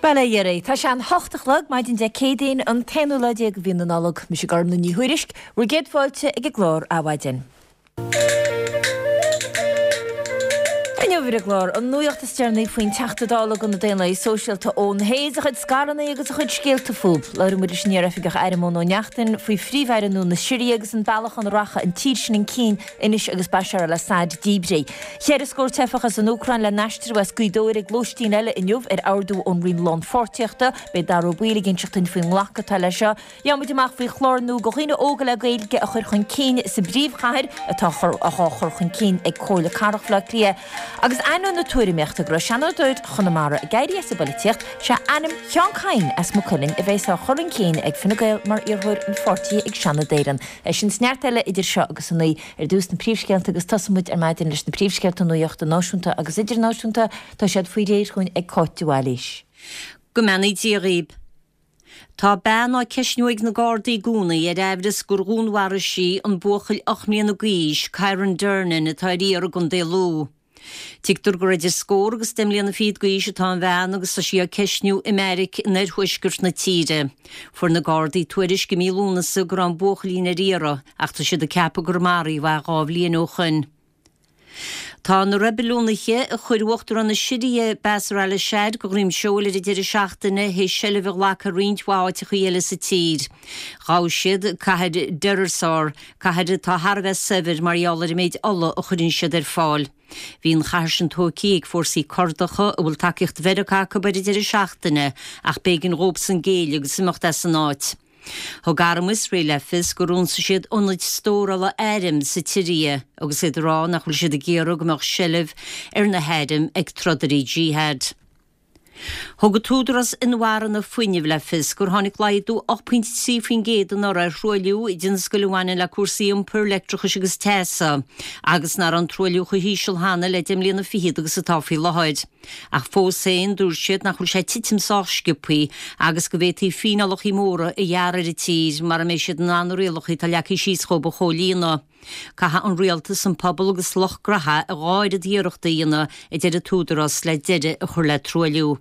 Bala Yeri, tá sé an hochtachlog maid in de cédain an tenúlaide ag bhíonanálog mu sé gar na níhuiirisk, ru géad fáilte ag glór a bhaidin. Bhír a glór an nuochttas tearnaí faoin teachtadála go na déanana sóisialta ón héad a chud scarana agus a chud scéalta fúb. Leir muidir sníar afigach airimón ó neachtain faoi phríomhheireanú na Sirí agus an bailach an racha an tír sin an cín inis agus Bashar al-Assad díbré. Chéir a scór tefachas an Ucrain le neistir was cuidóir ag glóistín eile inniuh ardú ón rion lán fortiachta, be dar ó bhuilig in seachtain faoin lachata lei seo. Jamuid amach faoi chlórnú go chuoine óga le gailge a chur chun cín sa bríomhchair atá chur chun cín ag cóla carachla clia. Agus anon na tuairimechta gro seanna dúid chunamara a gairí esabiliteocht se anim cheancain as muculling a bheits a chorin céin ag finna gail mar iarthúir an fortí ag seanna déiran. Sin sneartile idir seo agus an nuí dús na príomhscealta agus tasamúid maidin leis na príomhscealta nuíochta náisiúnta agus idir náisiúnta tá siad faoi réir chuin ag cóitiúáilís. Go menaí díríb. Tá ben á ceisniúig na Gardaí gúnaí a raibhras gur gúnhhara sí an buchail 8 mbliana ghaois Kieran Durnan a táirí ar gon déalú. Tigtar go idir scór agus stemlíanana fiad ghaois atá an bhean agus sa sí a ceisniú Americ inar thuisgurt na tíre. For na Gardaí tuairis go mílúna sa gur an buchailí na riara ach tá siad a ceapa gur marí bha gábhlíon ó chun. Tá na rebelúnaiche a chuirhachtar an na Sirí Bashar al-Assad go rím seola idir seachtainna hé sellh lecha rionthháte chuile sa tír. Gá siad caithead deirersár, caithead tá Harbheith Sever marheallar méid alla a chuirn siad ar fáil. Bhín chairsin tócaí ag fórsaí cordacha a bhfuil takeíocht vedacha go bud idir seachtainna ach bégan róp san géile agus simachta san áit. Thgáram Israel lefis go rúnsa siad ionlaid stóra le éirim sa tíria agus iad rá nach chuil siad a géarú go meach sellh ar na héidim ag trodarí jihad. Thugad túdras inhhar na fuineh lefis gur tháinig laidú 8.3 faoin géad an ára roiiliú i dtí scoilhhaine le cuasaí iompar leictrachas agus téasa, agus nar an troiliú chu híseal hána le déimlíonna fihiad agus a táfií lehaid. Ach fósain dúr siad nach chuil sé titim sáiscipaí agus go bhétaí fínalach í móra i dhearar i tír mar a mé siad an anréalach í talleachaí síos choba cholína. Caithe an rialtas an pobl agus lochgratha a gáid a díireachta dhéana i deidir túdras le deide a chur le troiliú.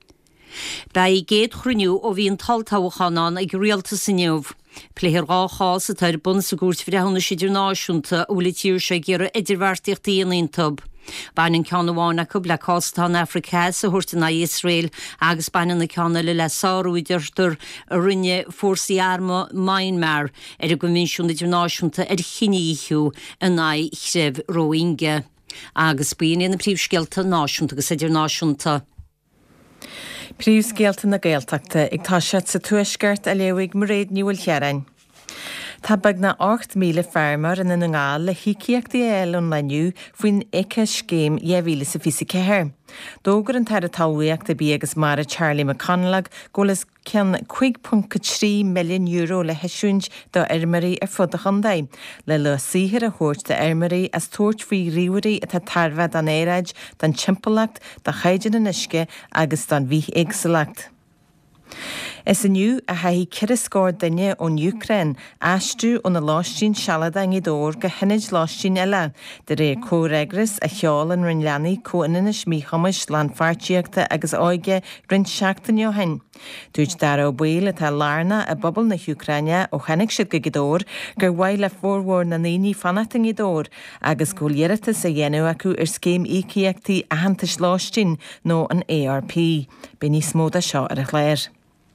Ba I géad chruniú ó bhí an taltáhachanán ag rialtas in neamh. Pléir ráchás a tair bun sa gúirt frehanna siidir náisiúnta ó le tíir sé ggéar idirhharrtaíocht daonaon tub. Bain ceanháinna go le cástán Africa sa thuirta na Israel agus bain na ceanna le sáúidirtar a rinne fórsaí arma Myanmar ar a go minisiún idirnáisiúnta ar chiníú a ná chréibh Rohingya. Agus bíon na príomhscealta náisiúnta agus idirnáisiúnta. Príomhscéalta na Gaeltachta ag táisiad sa tuaisceart a léigh mar réad níúil chearainn. Tá bag na 8 míle fermar in na ngáil le hiiciachtaí eilún leniu faoin ice scéim dhéhhíle sa fisa céthir. Dógur an tar a talhaíocht a bí agus mar a Charlie McConlag golas cean 5.3 milliún euro le heisiúint do Irmarí ar fud a chundaid, le síhir a thuirt de Irmarí as tuairt faoi riúirí atá tarmhad an éireid don timpolacht do chaidir na nisce agus don bhí éagsalacht. Is aniu a haí cire scór duine ón Ukraine aistú ó na láistín sealada an idór go hinid láistín eile, de ré córegras a cheáil an rinleanaí cóinis mí chumas landfartíochta agus áige rin seachtain jo hain. Dúid dar ó buil atá lárna a bobbal na Ukraine ó chenig siad go idór gur bhaid le fórhór na naoí fanat an idór agus gúlíiretas a dhéanú acu ar scéim íciachtaí a hantas láistín nó an ARP. Bé níos móda seo ar a chléir.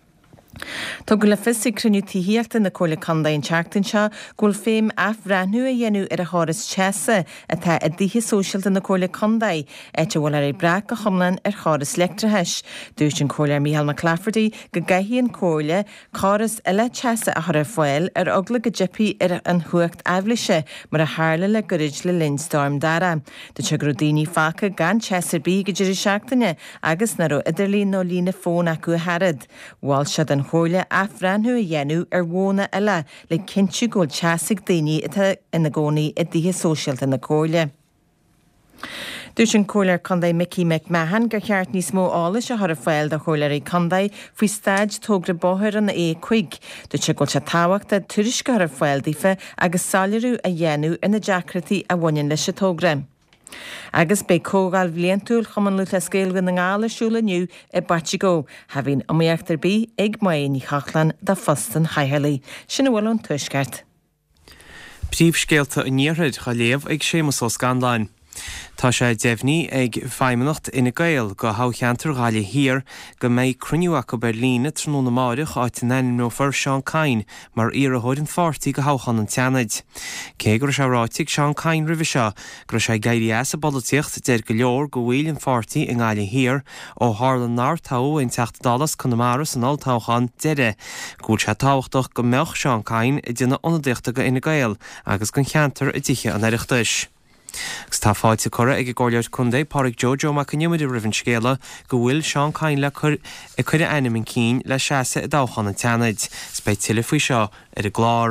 Tá go le fisa cruniú tííochta na cóla condain teachtain seo ghfuil féim afhreanú a dhéanú ar a háras teasa atá a dtíthe sóisialta na cóla condaid éte bhfuil ar bra go chumlan ar cháras leictretheis. Dúirt an cóla Micheál Mac Lafferty go gaithíonn cóla cáras eile teasa a thar foiil ar ogla go jipi ar an thuacht eibhliise mar a hála le gorid le lindstorm dara. De te grodíní facha gan teasar bí go deirir seachtaine agus naró idirlín nó lína fón acu harad. Bháil siad an chóla afhreanú a dhéanú ar bhna eile le cinntiú ggóil teasach daoine ina gcónaí i dtíthe sóisialta na cóla. Dúirt an cólar condaid Mickey McMahon gur cheart níos mó álas a thar foiil do chólarí condaid faoi staid tógra bóthir an A5. Dúirt se ggóil se táhaachta tuairisce thar foiil dífa agus sáileadú a dhéanú ina deacrataí a bhain leis a tógra. Agus be cógáil bbliantúil chuman lu a scéil gan na ngála siúla nniu I batí go, ha bhín amíochttar bí ag maon í chachlan da fostan haithelaí. Sinna bhfuil an tuisceart. Príomhscéalta a níorthaid cha léamh ag sémas ó Scandáin. Tá sé déimhní ag feimimeacht ina Gael go hácheantar gáile hir go méid cruniuach go Berlíne trú na máireach áit in nófar Sean Cain mar iarthóid an fortaí go háchan an teanaid. Cé gur se ráitiigh Sean Cain rih seo gur sé gaiirí a bolíocht deir go leor go bhfuil an fortaí in gáile hir ó Harlan náirtáú in techt dalas chun maras an altáchan deire. Gúil se táhachtach go meach Sean Cain I duna onadíochta go ina Gael agus gon cheantar I dtithe an éireachtais. Gus tá fáilte cura ag gáileir chundé Pádraig Jojo mac an nimid rihann scéala go bhfuil Sean Cain le chuir ainm in cín le seasa I dáchan an teanaid, spéid tuile faoi seo ar a glár.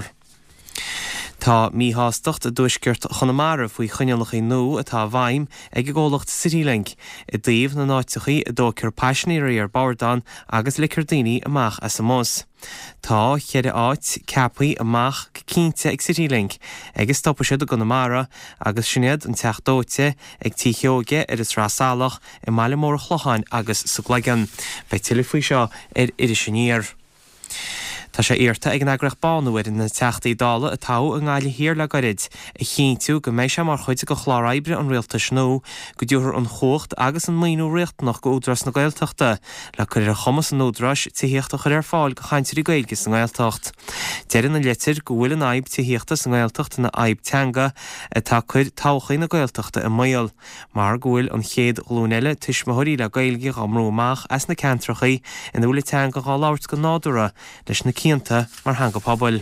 Tá míhástocht a dúisceart chunamara faoi chuinealachaí nó atá bhaim ag ggólacht Citylink I daobh na náitichaí a dócur passioníí ar Bardán agus licir daoine amach as mós. Tá chead áit ceapaí amach cínte ag Citylink agus stoppa siad a gunamara agus sinnéad an teachdóite ag tícheóge ar is rásáalach I mála mór chlocháin agus sa ghlagan, bei tuile faoi seo ar iriisiníir. Tá sé irta ag an agrach bánuir in na teachtaí dála a tá an gáile hir le gorid I chéintú go méid sé mar chuide go chláráibre an rialta snó go dúthar an chócht agus an mínú riachtnach go údras na gailteachta le chuir a chumas an údras tíhíochtta chuir ar fáil go chaintir I gailgus na gailteacht. Deir na letir go bhfuil an aib tíhíochtas na gailteachta na aib teanga a tá chuir táchaí na gailteachta I mail, mar go bhfuil an chéad glúneile tuismathirí le gailge amróach as na cantrachaí in bhfuil teanga gá láirt go nádúra leis na cínta mar hanga pobl.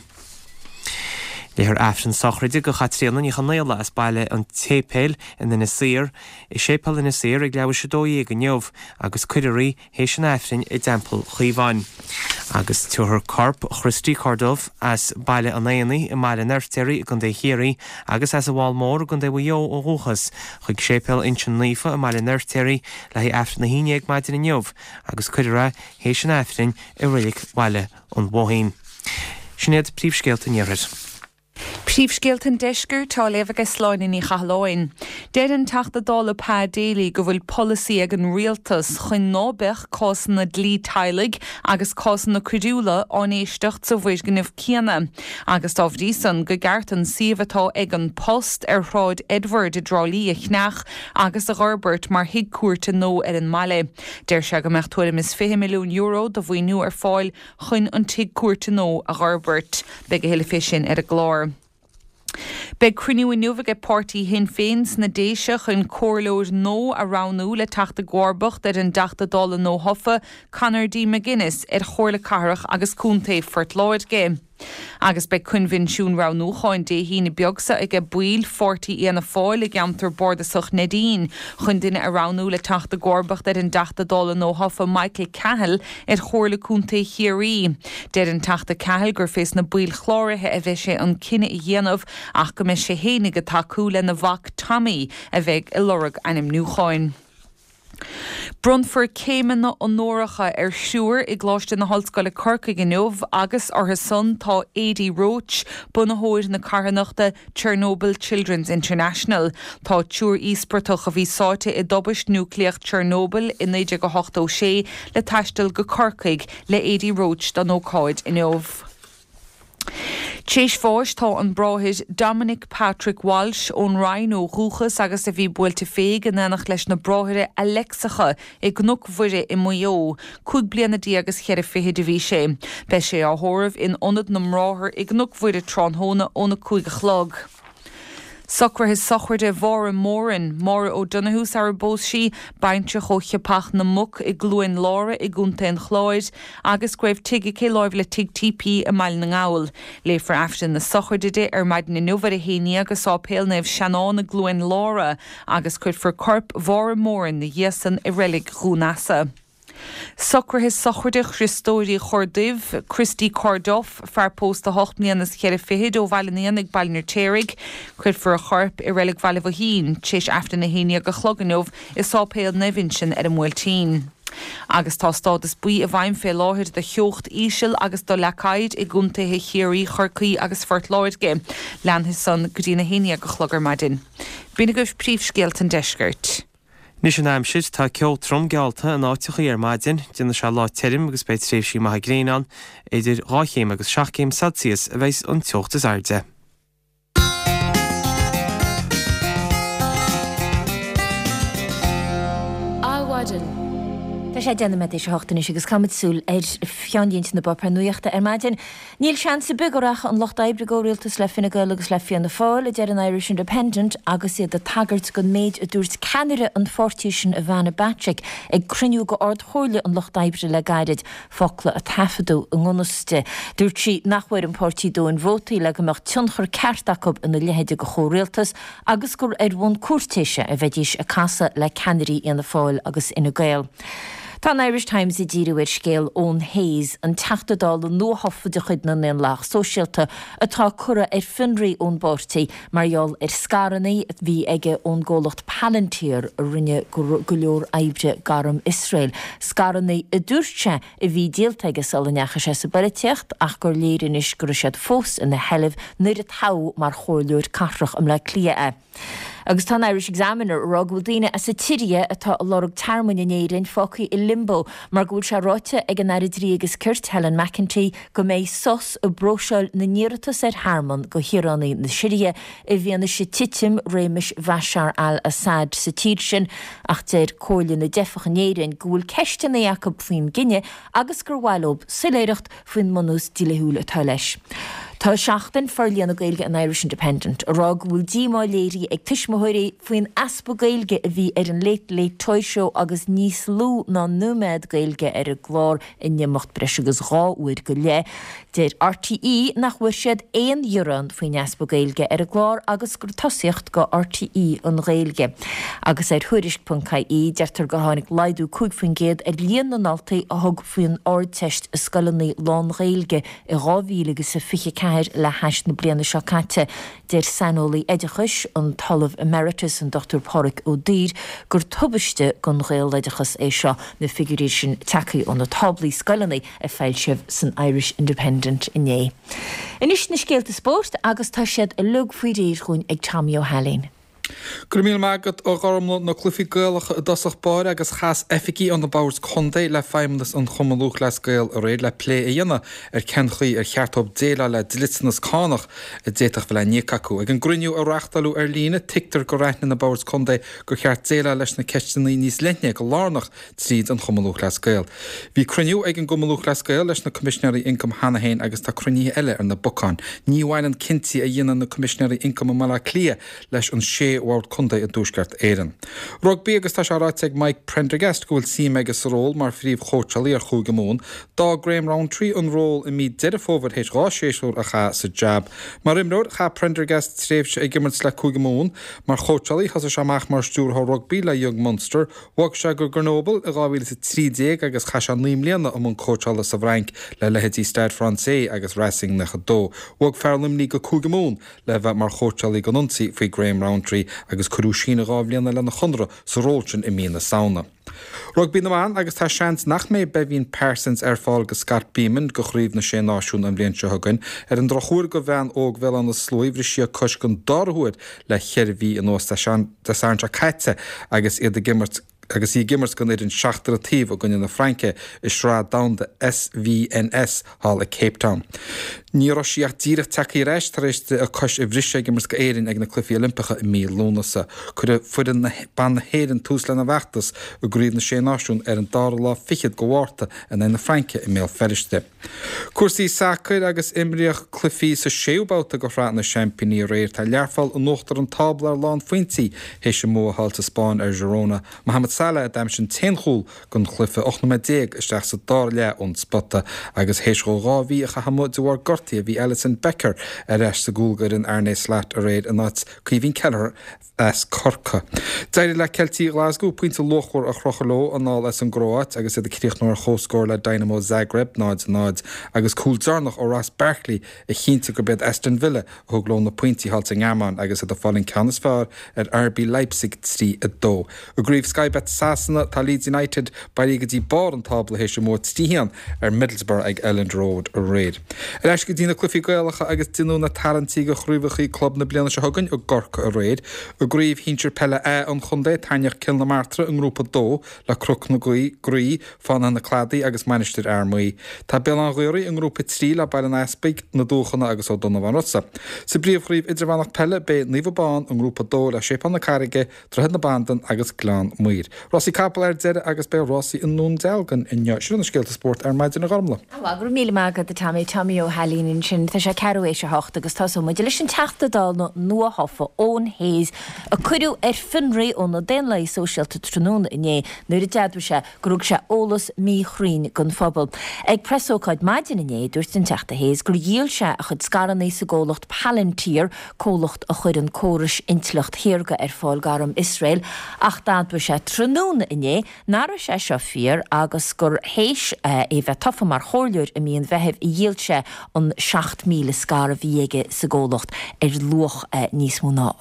Léir afran sochraide go chatríanna í chanéile as baile an tépéil in na sir, I sépal in na sir ag leabhar sé dóí go neomh agus cuidirí hééis an afrin I dempel chuomháin. Agus tuair corp Christí Cordómh as baile an éanaí I máile neirtéirí gon dé chéirí agus as a bháil mór gon dé bhjó ó rúchas chuig sépal intin lífa I máile neirtéirí le hí afran na híine ag maidin in neomh agus cuidirá hééis an afrin I rilik baile an bóhain. Sinnéad príomhscéalta níorthaid. Príomhscéaltan deisgur tá léamhagus sláinin í chaláin. Deir an teachta dála pá déalaí go bhfuil policy ag an rialtas chuin nábech cásan na dlí tailig agus cásan na cruúla an éistecht sa bhuiis gninmh cíanna. Agus tábhdí san go gceartan siomhatá ag an post ar thráid Edward I drálí a chnach agus a Robert mar hiag cuairte nó ar an maile. Deir se go meach tuaim is €50 milliún do bhhaoinú ar fáil chuin an tiag cuairte nó a Robert be go héile fisin ar a glár. Be cruniú in nuvaige party hin féins na déise chun córlóir nó a ránú le teachta gwarbacht ar an dachta dála nó hofa Conor-D McGuinness ar chóirla carach agus cúntaí fort láid game. Agus be convinisiún ránú cháin dé hína beagsa ag a buil 40 ana fáil ag amtar bordasach Nadine chun duine a ránú le teachta gwarbacht ar an dachta dála nó hofa Michael Cahill ar chóirla cúntaí chiarí. Deir an teachta Cahill gur fés na buil chláirithe a bheith sé an cinenne I dhéanamh ach go me sé hénig atá cúla na bhac Tommy a bheith I lorug anim núcháin. Brunford céimen na onóracha ar siúr I gláiste na hallscoile Corca gniomh agus ortha son tá Aidy Roach bunahóir na carhanachta Chernobyl Children's International. Tá túr íspertach a bhí sáte I dobist núcleach Chernobyl in 1986 le taistil go Corcaig le Aidy Roach don ócáid inniomh. Téis fáis tá an bráthid Dominic Patrick Walsh ón Ryan ó Rúchas agus a bhí buailte féig an enach leis na bráthide Alexacha ag gnuchmhuire I Mayo, 5 bliana dí agus cheir fiche bhí sé. Be sé á thóramh in onad na mráthir ag gnuchmhuire tránthóna óna 5 chlog. Sucra his sochirde Vora Morin, Mora ó Donahús ar bós sí, baintre chochapach na muc I glúin lára I gúnta an chláid, agus gweibh tige cé láibh le tig TP a mail na ngáil. Léifar aftan na sochirde ar maid na nuvar a héine agus á péal nefh Shannon na glúin lára, agus cuid for corp Vora Morin na dhéasan I relic Rúnasa. Sucra his sochirde Christóri Chordibh, Christy Cordómh, far post a 8 mlíanas cheir fihead ó bhailíon ag bailnar térig, cuid for a chorp I relic bhailh hín, téis aftan na héine go chloganómh is sápéal na vinsin ar a múiltín. Agus tá stádas buí a bhaim fé láthir de cheocht ísil agus do lecaid I gúntathe chéirí chorcaí agus fort láid ge. Leanthis san go dtína héine go chlogar maidin. Bína goibh príomhscéalt an deisgurt. Nis an aimsid tá ceoltrom gealta an áiticha ar maidin, duna se lá terim agus beit tréimh sí maitha gréán, idir 2 agus 7 Celsius a bheits an teochtas airde. Tá sé déna me éis hotanis agus camidsúil fiandíint na bopra nuochta maidin. Níl sean sa bugorach an locht ebrigórialtas le finna goil agus le fianna fáil a dear an Irish Independent agus iad a tagart go méid a dúirt Canada an fortiisian a bhana Batrick ag cruniú go ord chóirle an locht ebre le gairid focla a tafadú an gnoste. Dúirt si nachfuir an portí an vótaí le go meach tionchar ceartachab in na lehéide go chórialtas agus gur bhn cuairtéise a bheitís a casa le Canarí ina fáil agus ina gail. Tá Irish Times I ddíriúir scéal ón Hayes an teachtadáil nó hoffada chuid na lech sóisialta atá cura finraí ón bortaí marall scaranaí bhí aige ón ggólacht Palantír a rinne go leor aibre garam Israel. Scaranaí a dúirte I bhí díaltaige salanecha sé sa bariteocht ach gur léirinis gur siad fós in na heileh nuair a tá mar chóirleúir carrach am le clia. Agus tá Irish Examiner roghfuil daine as sa tíria atá lorug tarmanéirin focaí I limbo mar gúil se ráite ag an airidrí agus Kurt Helen McEntee go méid sos a broseil na níratas Harman go hiránaí na Siria I bhíanana si titim réimiis Bashar al-Assad sa tír sin ach déir cóirle na defachannéirin gúil ceiste na Jacob faoin Ginne agus gur bhailob siléireacht faoin manús díleúil atá leis. Tá seachtain fearlíanna gailge an Irish Independent a rá bhfuil díá léirí ag tuismothirí faoin aspa gailge a bhí ar an leit toiseo agus níos lú ná numéid gailge ar a glár in nemocht breis agus ráúir go le. Déir RTE nach bhuiir siad éon dheorann faoin aspa gailge ar a glár agus gur tosaíocht go RTE an gailge. Agus ar thuirisk.caí deirtar go tháinig laidú cúig faoin géad ar líon na naltaí a thug faoin ardteist a scolannaí lán gailge I 2025 le heis na bliana seo caite déir sanolaí éidechas an talamh emeritus an Dr. Pádraig Ó Dír gur tubaiste gon réal éidechas é seo na figurí sin takeí ón na tablaí scolannaí a feilseh san Irish Independent inné. Inis na scéalta sport agus tá siad a lug faoi réir chuin ag Tommy O'Hallein. Gurmíl magad ó garmla na clufií gaalacha a dasach báir agus chas efficí an na báirs condé le feimnas an chomalúch le scéal a réad le plé a dhéana cenchaí cheartób déile le dilitsanas cánach a déitach bhile nícacú. Ag an gruniú a reachtalú lína tictar go reithna na báirs condé go cheart déile leis na ceistinaí níos lenne go lánach tríd an chomalúch le scéal. Bhí cruniú ag an gomalúch le scéal leis na Commissionery Income Hanahéin agus tá crunií eile ar na bocán. Ní bhhain an cinnti a dhéana na Commissionery Income mala clia leis an sé World Conde a dúsgart éan. Rugby agus tá se ráiteag Mike Prendergast gúil sí agus ról mar phríomh chóirtealaí ar chúige mún, dá Graham Rowntree an ról I mí deidir fómhar héis rá séisiúr a cha sa jab. Mar imród cha Prendergast tréimhse ag gimmert le chúige mún, mar chóirtealaí chas se amach mar stúrth rugby le Young Munster, bhag se gur Grenoble a gáhíle sa 30 agus cha se níomléanana am an chóirteala sa bhrainc le lehetí Stade Francais agus Racing na Chadó. Bhag fearlimní go chúige mún le bheith mar chóirtealaí go nunsaí faoi Graham Rowntree agus curú sína gábhléanana le na chundra sa róilsin I mína saona. Rugby naán agus tá seans nach mé behín Parsons ar fáil go Scott Beeman go chríomh na sé náisiún an bblion se thugann ar an drochúir go bhean óg bhfuil an na slóimhrí si cos gon darthúid le cheirhí in os de Santa Caite agus iad gimmert agus í gimmers gan an seachtartíh a gonne na Franke is srá down de SVNS hall a Cape Town. Ní síach díreach takeí reis taréisiste a cos I bhrise gimmers go éirin ag na clufií Olympicha I mí lúnasa, chur fuidir na ban na héan tús le na bheachtas a gríomh na sé náisiún ar an dára lá fichiad go bhharrta in na Franke I mé feriste. Cuasaí sacr agus imríoch clufií sa séubáta go frá na championí réir tá learfáil an nóachtar an tablar lán fointí hééis sem mó halta Spáin ar Girona. Mohamed Salah dam sin 10 chúl gon chlufa 8 isteach sa dá le ón spotta agus héis go ráhí a cha hamó de bhar gort Lochtaí bhí Alison Becker reis sa gúlgar in Arnes Slat a réid an náit chuhín Keller as Corca. Deidir le Celtí Glasgow puinte lochhor a chrochaló an ná as an Gráit agus iad críochnúir chóscóir le Dynamo Zagreb nád agus cúldarnach ó Ross Barkley a chinnta go bead Aston Villa thuglón na puintí halt an Gaman agus a fallin Canas fear RB Leipzig trí a dó. A gríomh Sky Bet Sasanna tá Leeds United bailí go dtí bar an tabla hééis mód stíhan Middlesbrough ag Elland Road a réid. Eis go dtína clufií gaalacha agus duú na tarantí go chrúbachaí club na bliana se hagann ó Gorca a réid. A gríomh hintir pelle an chundé taineach cil na martra an grúpa dó le cruc na grí fan na cladaí agus manisteir armí. Tá be an ghuiirí an grúpa trí le bail an aspeic na dúchanna agus ó donna bhanrotsa. Sa bríomhríomh idirhhanach pelle be níomhbán an grúpa dó le sépan na carige trohead na bandan agus glán muir. Rossi Capel deire agus be Rossi in nún delgan in siúna scéalta sport maidin na garmla. Gur mí mágad a Tommy O'Halín sin tá sé ceéis se hocht agus tá mu lei sin teachtadal nó nua hofa ón hééis a chuú finré ón na den lei socialta tróna inné nuair a deadú se grúg se ólas mí chrín gon fphobal. Ag presóáid maidin inné dúirt sin teachta hééis gur díal se a chud scaranna sa ggólacht Palantír cólacht a chud an córis intlacht hiirga fáil garam Israel ach dadú se tróna inné nar sé seo fír agus gur héis bheith tofa mar chóirliúr a míon bheitheh i dhéal se an 6,000 scara bhíige sa ggólacht luach níos mú ná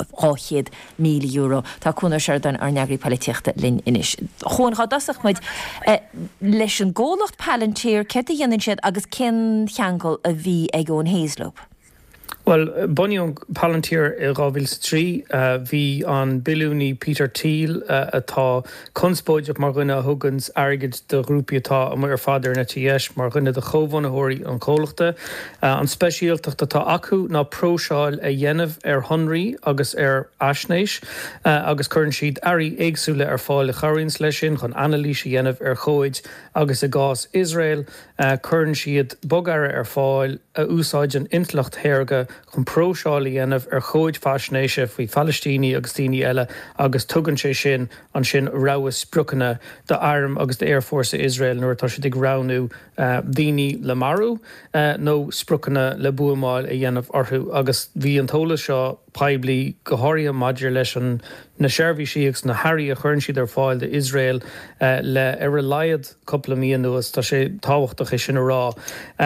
€8,000. Tá cúnar se den ar neagraí políochta linn inis. Chun chadasach muid leis an ggólacht Palantír ce a dhéanann siad agus cin cheangal a bhí ag ón héaslób. Well, Bunny Palantír I Rábhil trí bhí an bilúní Peter Thiel atá conspóide mar gunna thugans airgid de grúpi atá a mar fáidir na tíis mar gunna de chomhhanathirí an cólachta. An speisialteach atá acu ná próseáil a dhéanamh Honraí agus Ashnéis agus chuann siad airí éagsúla fáil a chairins lei sin chun analíse dhéanamh chóid agus a gás Israel chuann siad bogar fáil a úsáid an intlacht héirga chun próseáil dhéanamh chóid faisnéise faoi Palestíní agus daoine eile agus tugann sé sin an sin ráhas sprucanna de arm agus de Air Force Israel nuair tá sé ag ránú daoine le marú nó sprucanna le buamáil a dhéanamh orthú agus bhí an tóla seo paibli goharia maidir leis an na seirbhí síos na hairí a chuirn siad fáil de Israel le a laiad coppla míon nuas tá sé táhachtach é sin rá.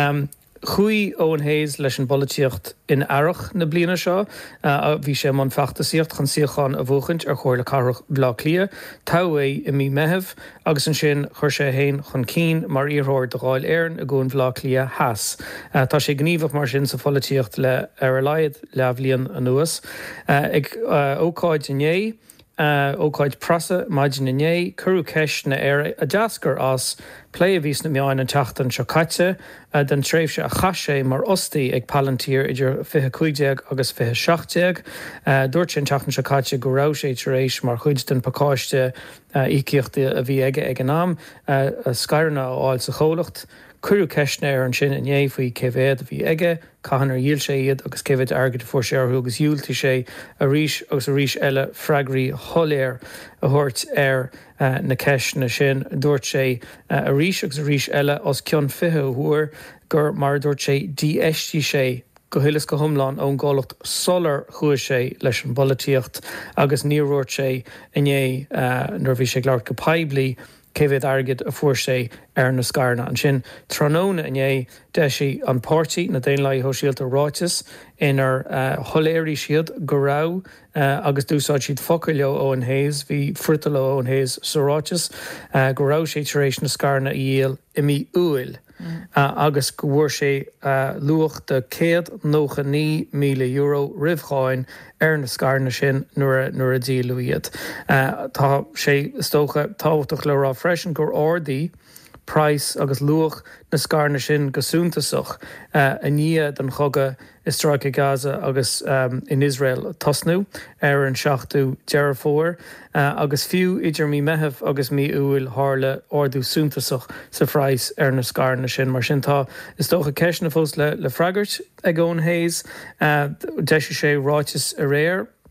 Chuí Owen Hayes leis an bolíocht in airech na bliana seo a bhí sé man feachtasíocht chun siocháin a bhuachant chuir le carach blá clia, tá é I mí mehebh agus an sin chuir sé héin chun cín mar íorthir de gháil éirn a gún blá clia heas. Tá sé gníomh mar sin sa bolíocht le ar laiad leabhlíonn a nuas. Ag ócáid inné, ócáid prasa maidin inné, curú ceis na éire a deascar as plé a vís na meáin an teachtan seo caite den tréimh se a chaise mar ostaí ag Palantír idir 25 agus 27. Dúirt sin teachtan seo caite go rá sé tar éis mar chuid den pacáiste ícíochta a bhí aige ag an am scairna áil sa cholacht. Curú ceisnéir an sin inné faoi céhéad a bhí aige, caihanar díal sé iad agus céhéad airgid for sé agus dúiltí sé a ríis agus a ríis eile freigraí tholéir a thuirt na ceisna sin dúirt sé a ríis agus a ríis eile os ceann fiche thuair gur mar dúirt sé díeistí sé go thuilas go thomláin ón gálacht solar chuaigh sé leis an bolíocht agus níorúirt sé inné nuair bhí sé leart go paibli céhéad airgid a fuair sé na scarna an sin tróna inné de sí an pártí na déon le hóisialta ráitis inar tholéirí siad go rá agus dúsáid siad focail leo Owen Hayes hí frital Owen Hayes sa ráitis go rá sé tar éis na scarna íal I mí uail. Agus go bhfuair sé luach de €190,000 ribháin na scarna sin nuair a díalú iad. Tá sé stócha táhachtach le rá freisin gur ordaí price agus luach na scarna sin gosúntasach a ní den chogad is Stráice Gaza agus in Israel tosnú an seachtú dearad fór agus fiú idir mí mehebh agus mí uail hála ordú súntasach sa phráis na scarna sin mar sin tá is dócha ceisna fós le freigart ag Owen Hayes de sé ráitis a réir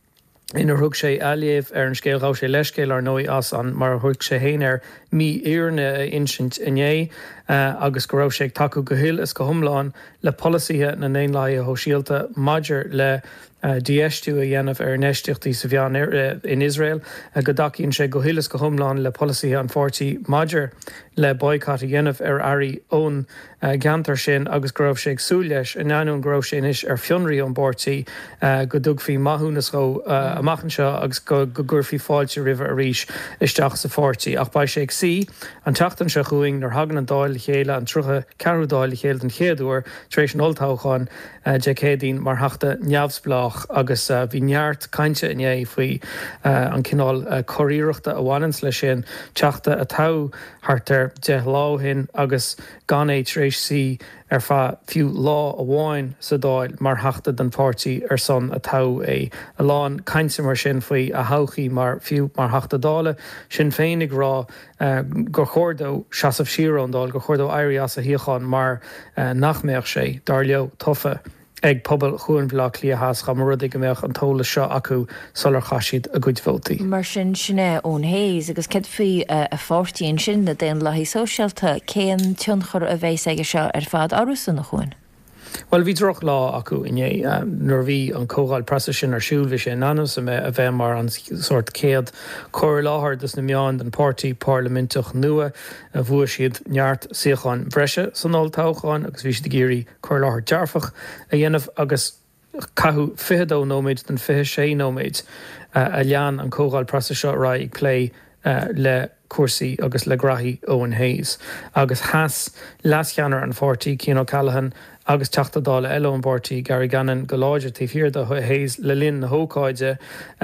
Inar thug sé eléomh ar an scéalrá sé leiscéil ar nói as an mar thug sé héanaar mí iarne insint iné agus go raibh sé taú go hill is go thomláin le policíthe na néonlaithe ho síalta maidir le díistú a dhéanamh ar neisteachtaí sa bhean in Israel go dacíonn sé go hilas go thomláin le policíthe an fórtaí maidir le boicot a dhéanamh ar airí ón gantar sin agus go raibh sé agsú leis in anún go raibh sin is ar fionraí an bórtaí go dug fhí maithúnas go amachchan seo agus go gurfií fáilte rih a ríis isteach sa fórtaí ach ba sé ag si an teachtain se chuing nar hagan an dáil chéile an trutha ceúdáil chéile an chéadúir trééis an oltácháin de chédín mar heachta neamhsplách agus bhí neart cainte iné faoi an cinál choíireachta a bhhains lei sin teachta a tá hartar de láhin agus gan é trééis si ar fa fiú lá a bháin sa dáil mar heachta den pártaí ar son a tá é a lán cainte mar sin faoi a hachaí mar fiú mar heachta dála sin féinnig rá go chóirdó seasamh siúrándáil go chóirdó éirí as a híocháin mar nachméach sé dar leo tofa ag pobl chuan bhlá líothas cha mar rudig go méoch an tóla seo acu solar chaisiad a gcuid bhótaí. Mar sin sinné ón hééis agus ced faoi a fórtííon sin na déon lehí sóisialta céan tionchar a bhééis aige seo ar fad árusan nach chuin. Well, bhí droch lá acu iné nuair bhí an cógáil presa sin ar siúlbhí sé anus a bheith mar an sort céad choir láthair dus na meáin den pártaí parlamentach nua a bhuair siad neart siocháin bhreise san oltácháin agus bhí siad géirí choir láthair dearfach a dhéanamh agus cathú 50 nóméid den 56 nóméid a lean an cógáil presa seo rá ag play le cuasaí agus le grathí Owen Hayes agus has lasceanar an fórtaí Cian O'Callaghan agus teachtadála eile an bórtaí Gary Gannon go láidir tíhir de Hayes le linn na hócáide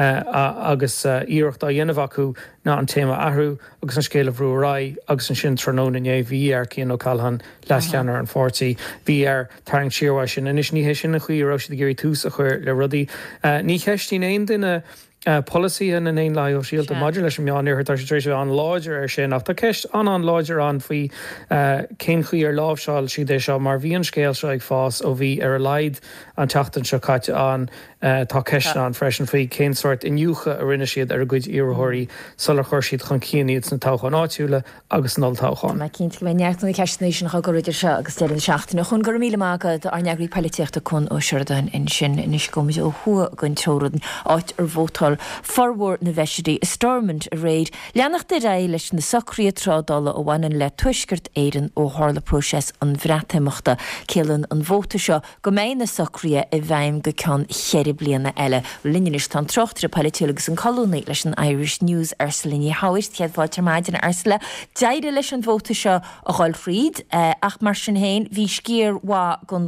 agus íirecht a dhéanamh acu ná an téma ahrú agus an scéal bhrúrá agus an sin tróna é bhí ar Cian O'Callaghan lasceanar an fórtaí bhí ar tarang siarhha sin inis ní hé sin na chuí rá si géirí tús a chuir le rudaí ní cheistí éon duine policy in an éon lá ó síalta maidir leis meánir tar sé an láidir ar sin ach tá ceist an láidir an faoi cén chuí ar lábhseáil si é seo mar bhí an scéal seo ag fás ó bhí ar a leid an teachtain seo caite an tá ceiste an freisin faoi cén sort inniucha a rinne siad ar a gcuid iarthirí sular chuir siad chun cíníiad na táchan áitiúla agus an oltácháin. Má cinnta go neartna ceistnééis nach go idir se agus de seachtainna chun gur míle mágad ar neagraí peiliteachta chun ó Siordain in sin inis gomuid ó thua gon teóradan áit ar bhótáil forhór na bheisiirí is stormint a réid leannach de ré leis na sacríí trádála ó bhhainean le tuisgurt éan ó hála próses an bhreathaimeachta céann an bhóta seo go méid na sacríí i bhaim go ceann cheirib bliana eile linneis tan trochttar a peilitiúlagus an colúnaí leis an Irish News arsalíní háir ceadháiltar maidin arsala deide leis an bhóta seo a gáil fríd ach mar sin héin bhí scíorhá gon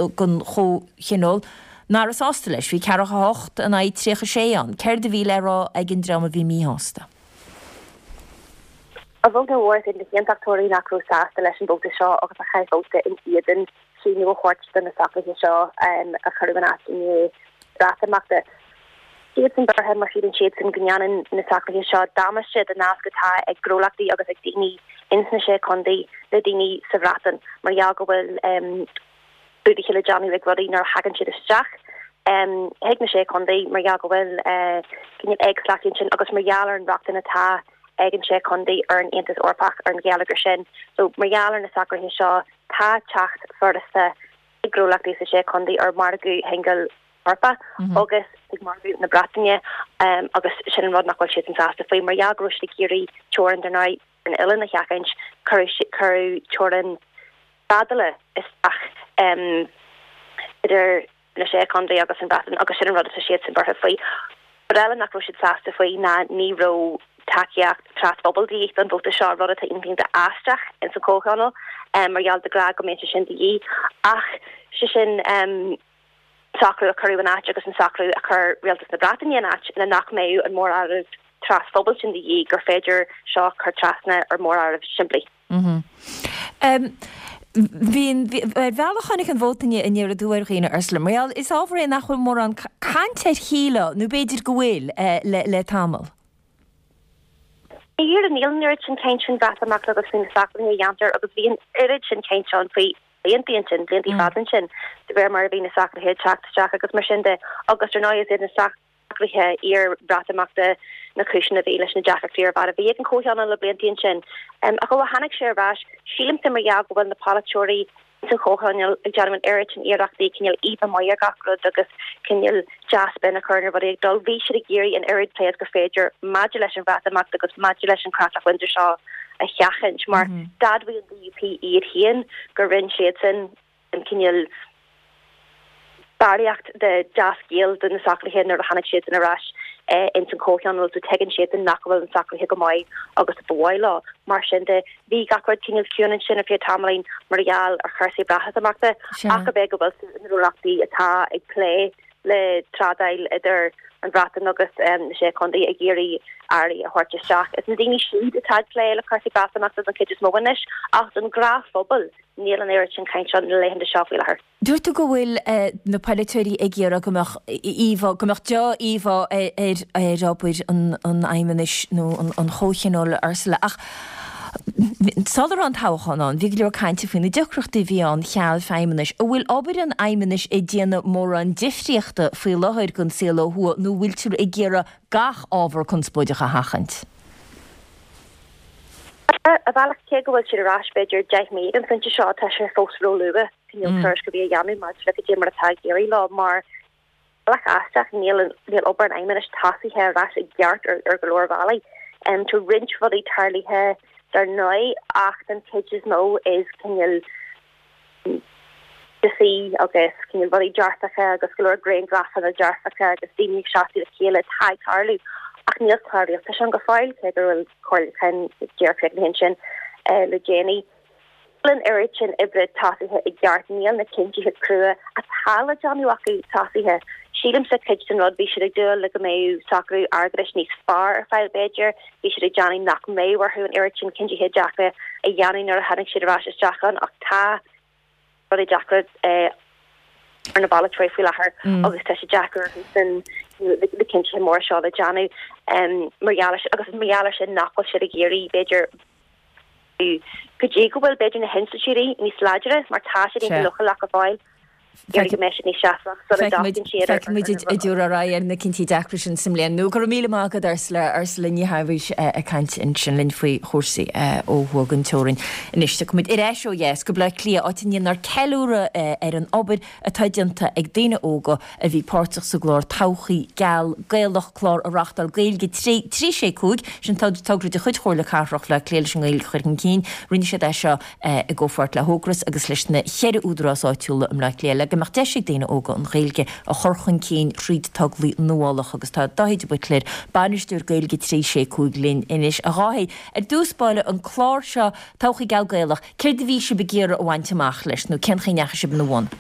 cho chinol nar is ásta leis, bhí cearcha hocht an éid trícha sé an, ceir de bhí lerá ag an drama bhí míásta. A bhóg na bhir in de chéantaachtóirí nach cruúsáasta leis an bóta seo agus a chaithóta in iadin síú chuirt den na saclaithe seo a chuirban asní rátamachta. Siad san barthe mar siad an siad san gneanan na saclaithe seo damasiste a náascatá ag grólachtaí agus ag daoine insna sé chundaí le daoine sa bhratan mar jaag go bhfuil Budicile Johnny le rudí nar hagan siad isteach. Heag na sé chundaí mar jaag go bhfuil cinnead agslacinn sin agus margheallar an rachtain atá egan sé chundaí ar an Aontas Orpach ar an gealagar sin. So margheallar na sacraithe seo tá teacht furtasta i grólachtaí sa sé chundaí ar margu hengel Orpa agus ag margu na Bretagne agus sin an rud nachhfuil siad an sásta faoi mar jaag roiste géirí teoran den an ile na cheacaint curú teoran badala is ach idir na sé chundaí agus an Breton agus sin an rud a siad san bartha faoi. But nach ro siad sásta faoi na ní ro takeíocht tras bobbaldí an bóta seo rud a inpinta áisteach in sa cóchanal margheall de gra go méinte sin dí ach si sin sacrú a chuú an áit agus an sacrú a chur réaltas na Bretagne áit na nach méú an mór áh tras bobbal sin dí gur féidir seo chur trasna ar mór áh siimplí. Bhín bhealachannig an bhótaine in ar a dúirchéine arsla méall is ábhar nach chuil mór an canteir híle nó beidir go bhfuil le tamil. Ír an ílneir sin ceint sin bratamach agus sin saclaí jaantar agus bhíon irid sin ceint seán faoi léontaíon sin léontí fadan sin de bhar mar a bhí na saclahéad teach agus mar sin de agus ar náid na sacrthe ar bratamachta na cusna bhéiles na Jack clear bar a bhí an cóan le bliantíon sin. A go hanig sérbás, sílim timar jaag gohfuil na Palachori to chohanil German Erich and Iraqi can even my gagrod agus can jazz ben a corner but dul vi geri and Erid players go fager modulation vatamacht agus modulation craft of Wintershaw a hyachinch mar dad we the UP hien gorin shadson and can bariacht the jazz guild and the soccer hen or hannick shades in a rash into Cohan to taken shades and knuckle and soccer higomai August boila Martian de vi gackward king Kuan and Shin Tamlin Marial or Kersey Brahasamachta Akabegabus in the ata a play le tradail either and Bratan August she condi a giri ari a hortus shock. It's nadini sheet a tag play le Kersey Brahasamachta and Kitchis Mowinish often graph bubble Neil and Erich and Kainshon le the shop with her. Dúirtu go bhfuil na palatóirí ag ggéara gomach jo Eva rápuid an aimimeis nó an chóchanol arsala ach Sadar an táchanán, bhí leor cainte faoin na deachreachtaí bhí an cheall feimimeis, a bhfuil obair an aimimeis é déana mór an difríochta faoi láthir gon síla thua nó bhfuil tú ag ggéara gach ábhar chun spóideach a hachant. A bhealach cé go bhfuil siad arás beidir 10 méid an fin seo tá sé fósró luga pinil thuirs go bhí a dheanú mar le go mar atá géirí lá mar bhealach aisteach níl obair an aimimeis tasíthe arás ag geart ar go leor bhalaí to rinch fudí tarlaithe dar nói ach an cages nó is cinil de sí agus cinil bhí deartacha agus go leor grain grafan a deartacha agus daoine seaí le chéile tá tarlú ach níl tarlú tá an go fáil ag bhfuil choil chen dearcreg na hin sin le Jenny Blin Erichin ibre tasíthe ag deartníal na cinti he crua a thala Johnú acu tasíthe Sheelam sa kitchen rod be should do like a may soccer argrish ni spar file badger be should Johnny knock may where who an irritant kinji head jacka a yanni nor hading should rash jackan octa but a jacket on a ball tray feel her obviously tasha jacker and the kinji more shaw the Johnny Marialish agus Marialish and knock should a geary badger could you go well badger na hinstachiri ni slagere martasha in the local lack of oil Feicimid a dúrará ar na cinnti deachrisin sim léan nó go míle mágad arsla níhabhís a cant in sin linn faoi chósaí ó thugann teorin iniste chumid i réis ó yes go bla clia áitíon ar ceúra ar an obair atá dianta ag daine óga a bhí páirteach sa glór tauchaí gaallach chlár a rachtal gailge trí sé cúig sin tagrid a chud chóirla carrach le cléile sin gail chuir an cín rinne sé é seo i ggófart le hógras agus leis na cheir údrásáitiúla am le cléile gemach deisi déine óga an réilge a chorchan cín tríd taglí nuálach agus tá daid buitléir banistúr gailge trí sé cúig linn inis a ráhé dúspáile an chlár seo tauchaí gailgéalach céir de bhí se begéire óhainteach leis nó cenchéneach se na bhain.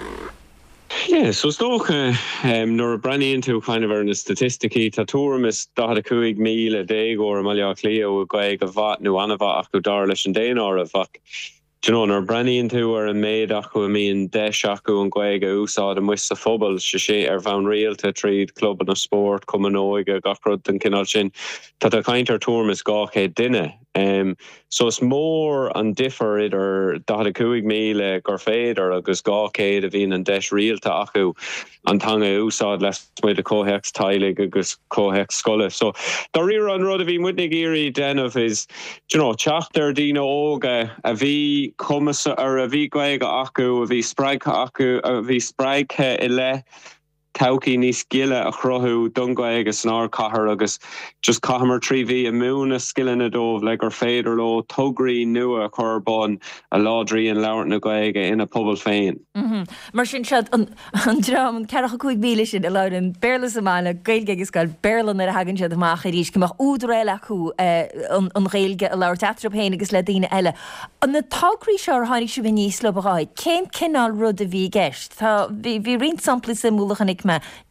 Yeah, so stocha nor brenny into kind of a statistiki taturum is da kuig mile day or malia cleo gaig a vat nu anava aku darlish and day or a fuck. Do you know, nor brenny into or a maid aku me and desh aku and gaig usad and with the fubbles she van real to trade club and a sport coming oiga gakrod and kinalchin that a kind of tour is gawke dinner. So it's more and different or that a kuig meal gorfade or agus gawke the vin and desh real to aku and tanga usad less with the cohex tile agus cohex skull. So the rear on road of him with nigiri den of his, you know, chachter dino oga a v comisa or a v gaig aku a v sprite aku a v sprite ele Tauki ní skille a chrohu dunga agus snar kahar agus just kahamar 3v a moon a skillin a dove like or fader lo togri nua corbon a laudry and laurent na gaige in a pubble fein. Mar sin siad an dram ceach chuig míle sin a laud an berlas amana gailge is gal berlan ar hagann siad amach a rís cymach údréile acu an réilge a laur teatrop héin agus le dtíine eile. An na tagrí seo hánig se bhí níos lobaráid, céim cinál rud a bhí gist, tá bhí rint sampla simúlach an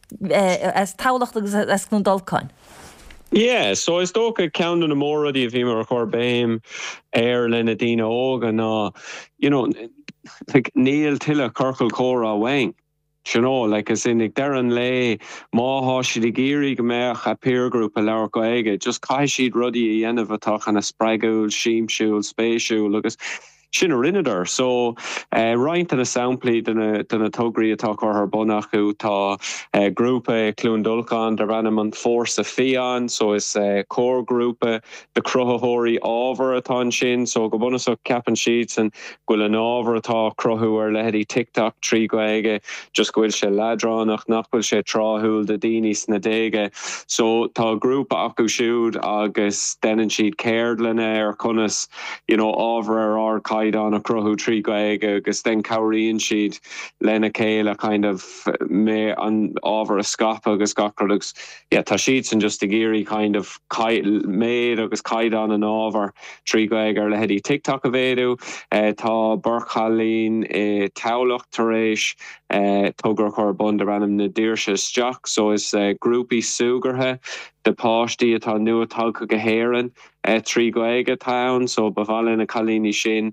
as tálacht agus as nún dalcain. Yeah, so I stoke a count on a more of the Vima or Bame, Air Lenadina Oga, na, you know, like Neil Tilla Kirkle Cora Wang. You know, like as in Darren Lay, Maha Shidigiri Gamech, a peer group a Largoega, just Kaishid Ruddy, Yenavatak and a Spragul, Sheem Shul, Space Shul, Lucas. sin a rinnear. So roiint an a sampli den a togri atá chu bonach chu tá grúpa clún dulcán de ranam an force a fian, so is core grúpa de crothóirí ábhar atá sin, so go bonus o capan sheets and gwil an ábhar atá crothú ar lehadí TikTok trí goige, just gwil se ladránach nach gwil se tráthúil de daoine sna déige. So tá grúpa acu siúd agus denan siad céird lenne ar conas, ábhar ar caidan a crothú trí goige agus den cairíonn siad lena céile kind of mé an ábhar a scapa agus gacrodagus. Yeah, tá siad san just a géirí kind of méid agus caidan an ábhar trí goige ar lehadí TikTok a bhéadú. Tá burchalín tálacht tar éis tugur chuir bun de ranam na díirse isteach, so is grúpi súgarthe de páistí atá nuatáilcha go héireann trí goige town, so bhálinn a chalíní sin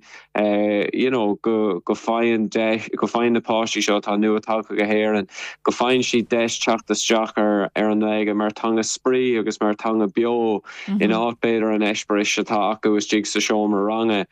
go fáin na páistí seo tá nuatáilcha go héireann, go fáin si deis teachtasteach ar an aige mar tanga sprí agus mar tanga bio in ábéidir an eisparis atá acu is jig sa seomar range.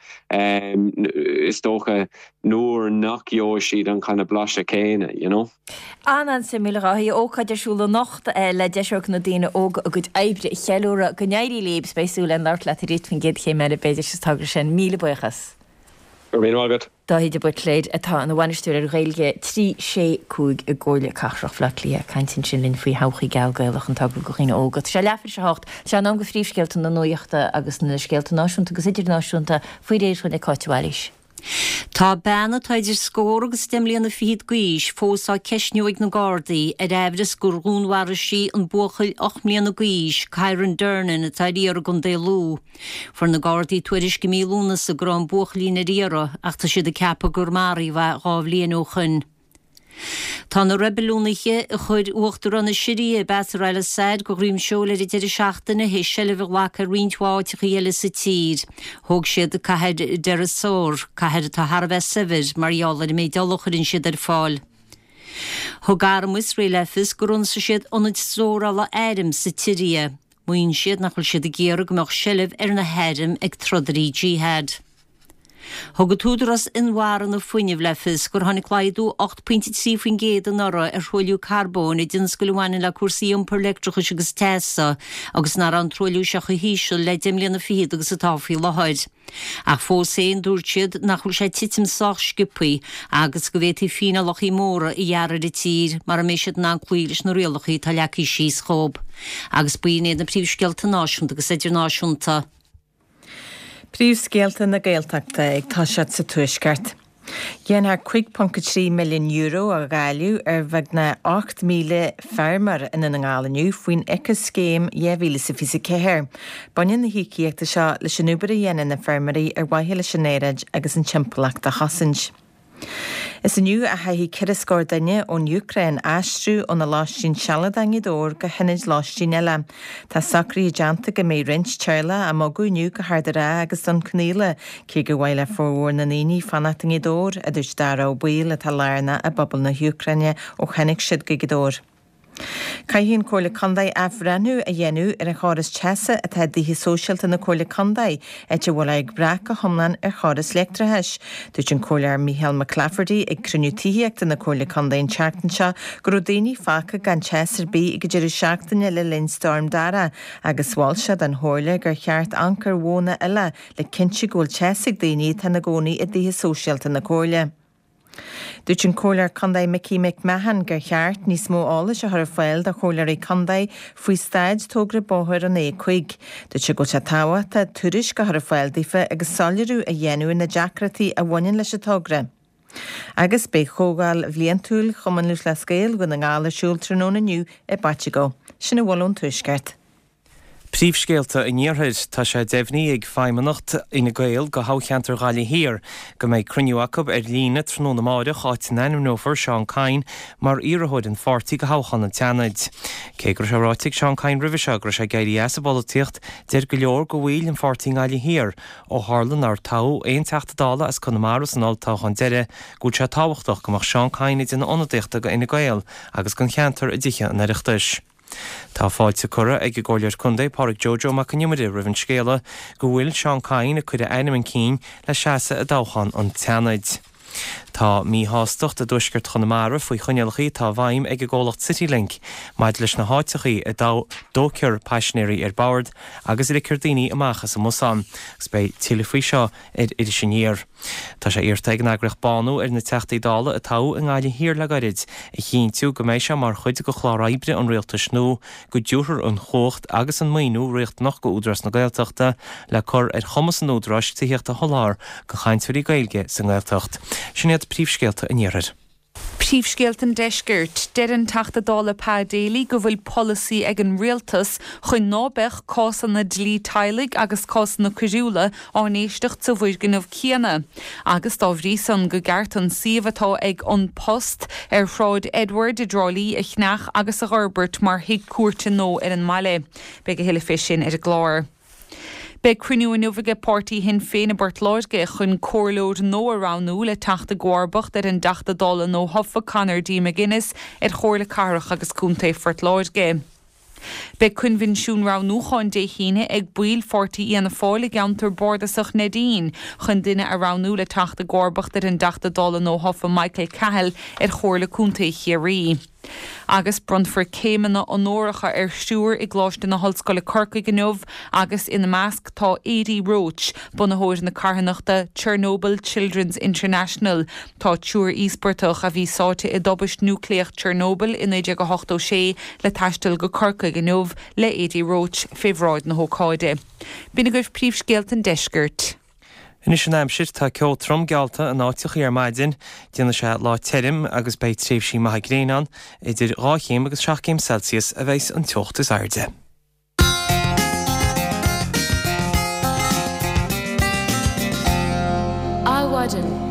Is dócha nuair nach jo siad an kind of blase céine, An simúla hí óchaidirsúla nocht le deisiach na daine óg a gud ébre cheúra gonéirí lébs beisúla an láir le ritfin géad ché me beidir se tagra sin míle buchas. Agad. Tá hiidir bud léid atá an bhainistúir ar réilge 3-6 a ggóla cachrach flalia caiintin sin linn faoi hachaí gealgailach an tagla go chéine ógad. Se leafir se hácht se an go fríomhsceilta na nuochta agus na sceilta náisiúnta agus idir náisiúnta faoi réir chun cáitiúáis. Tá benna taidir scór agus stimlíon na fiad guis fósá ceisniúig na Gardaí a éhris gur rúnhharisí an buchail 8 mbliana guis Kieran Durnan a taidíar gon déalú. For na Gardaí tuairis go mílúna sa grán buchalína riara ach tá siad a ceapa gur marí bheith rábhlíon ó chun. Tá na rebelúnaiche a chuid uachtar an na sirí a betar eile said go rím seola i deidir seachtainna hé seilah bhhacha riontáid chéile sa tír. Thóg siad a cahead deir a sór, cahead tá Harbheith Sivid marheála i méid dolocharin siad ar fáil. Thugaram Israel lefis go runsa siad onid sórála éirim sa tíria. Muoin siad nach chuil siad a géar go meach seilah ar na héirim ag trodarí jihad. Thugad túdras inhharan na fuineh lefis gur tháinig laidú 8.3 faoin géad an ara ar thuiliú carbón i dtí scoilmhaine le cuasaí iompairleictreachais agus téasa agus nar an troiliú seach a híisiil le 10 mbliana fiad agus a táfií lehaid. Ach fós éon dúirtead nach chuil sé titim sách scipaí agus go bhétí fína lochaí móra i dhearar i tír mar a méisiad ná clúiris na rialachaí tá leacaí síos chób. Agus buon éad na príomhsceilta náisiúnta agus idir náisiúnta. Príomhscéalta na Gaeltachta ag táisiad sa tuaisceart. Dhéantar 5.3 milliún euro a gáiliú ar bheith na 8 míle fermar in an ngáilniu faoin icas scéim 2024. Bainneann na hícíochta seo leis an ubar a dhéanaan na fermarí ar waithe leis an éiread agus an timpplaachta hasanj. Is aniu a haihí cirascóir daine ón Ukraine aistrú ón na láistín sealadangi dór go hinid láistín eile. Tá sacraí deanta go mé rint teirla a mogúniu go hardara agus don cnéile cé go bhhaile fórhór na naoí fanachtangi dór a dús dara ó bhuiil a tá lárna a bobbal na Ukraine ó chenig siad go dór. Caihíonn cóla condaid afranú a dhéanú ar a cháras teasa a tá dtí sóisialta na cóla condaid te bhfuil ag brac a thomlan ar cháras leictretheis. Dúirt an cólar Michael McClafferty ag cruniútííochta na cóla condaid teachtainse gur daoine facha gan teasar bí i go deireadh seachtaine le linn storm dara agus bháilsead an thóirle gur cheart anchar mhóna eile le cinse ggóil teasig daoine tá na gcónaí i dtí sóisialta na cóla. Dúirt an cólar condaid Mickey McMahon gur cheart níos mó álas a thar fáil de chólarí condaid faoi staid tógra bóthir an écuig. Dúirt se go se táhacht a tuairis go thar fáil dífa agus sáileadú a dhéanú na deacratí a bhaineann leis a tógra. Agus bé chógáil bhliantúil chuman luas le scéal go na ngála siúltranóna nniu i Báitigo. Sinna bhfuilún tuaisceart. Príomhscéalta in níorthaid tá sé déimhní ag feimanacht ina Gael go hácheantar gáile hir go méid cruniúachab ar lína tróna máide cháit nófar Seán Cain mar iarthóid an fortí go háchan an teanaid. Cé gur se ráitiigh Seán Cain ribhise gur sé gaiirí as a bolíocht deir go leor go bhfuil an fortí gáile hir ó Harlan ar tá éon teachtadála as Conamaras an altách an deire go se táhachtach go mar Seán Cain in onadaachta go ina Gael agus gan cheantar a ddíche an riachtais. Tá fáilte cura ag ggóir chundé Páric Jojo mac canimuidir rihann scéile go bhfuil Seán Cain a chuide einam an cín le seasa a dáchan an teanaid. Tá mí hástocht a dúisgurt Chonamara faoi chunealchaí tá bhaim ag ggólacht Citylink, maid leis na háitechaí a dócear paisinéirí Bord agus ricir daoine amachchas sa Mosán, gus bei tilefaoi seo idir sinnéir. Tá sé irta ag nagrach banú na teachtaí dála a tá an gáile hir le garid i chéintú go méid se mar chuide go chláráibre an réalta snú go dúthar an chócht agus an maoinú réocht nach go údras na gailteachta le chur ar chomas an údras tíocht a tholáir go chaintfuirí gailge san gailteacht. Sinnéad príomhscéalta in Iarraid. Príomhscéalta deisgirt, dean $80 per déalaí go bhfuil policy ag an rialtas chuin nábeh cásan na dlí tailig agus cásan na cuiúla an éisteach sa bhuiir gninmh cíana. Agus dábhrí san go gceart an siomhatá ag an post ar Fráid Edward i Drálaí a Chnach agus a Herbert mar hiag cuairte nó ar an maile. Be go héile fé sin ar a gláir. Be cruniú an nuvaige pártaí hin féin a burt láirge chun cóirlóid nó aránú le teachta gcuarbacht ar an $80 nó Hoffa Conor D. McGuinness ar chóirla carach agus cúnta fort láirge. Be cunvinisiún ránúcháin dé híine ag buil 40 íana fála geantar bordasach Nadine chun duine a ránú le teachta gcuarbacht ar an $80 nó Hoffa Michael Cahill ar chóirla cúnta chiarí. Agus brunfur céimena an nóracha ar siúr i gláiste na Hallscoile Corca gnomh agus ina measc tá Eddie Roach buna hóir na carthanachta Chernobyl Children's International tá túr íspertach a bhí sáte i dobbist núcléach Chernobyl in 1986 le taistil go Corca gnomh le Eddie Roach féhráid na hócáide. Bína goibh príomhscéalt an deisgirt. Inis sin aimsir tá ceol trom gealta an áitiach ar maidin, déanana se lá terim agus bei tréimh sí maithe gréanán idir 2 agus 7 Celsius a bheits an teochtas airde. Áhaidan.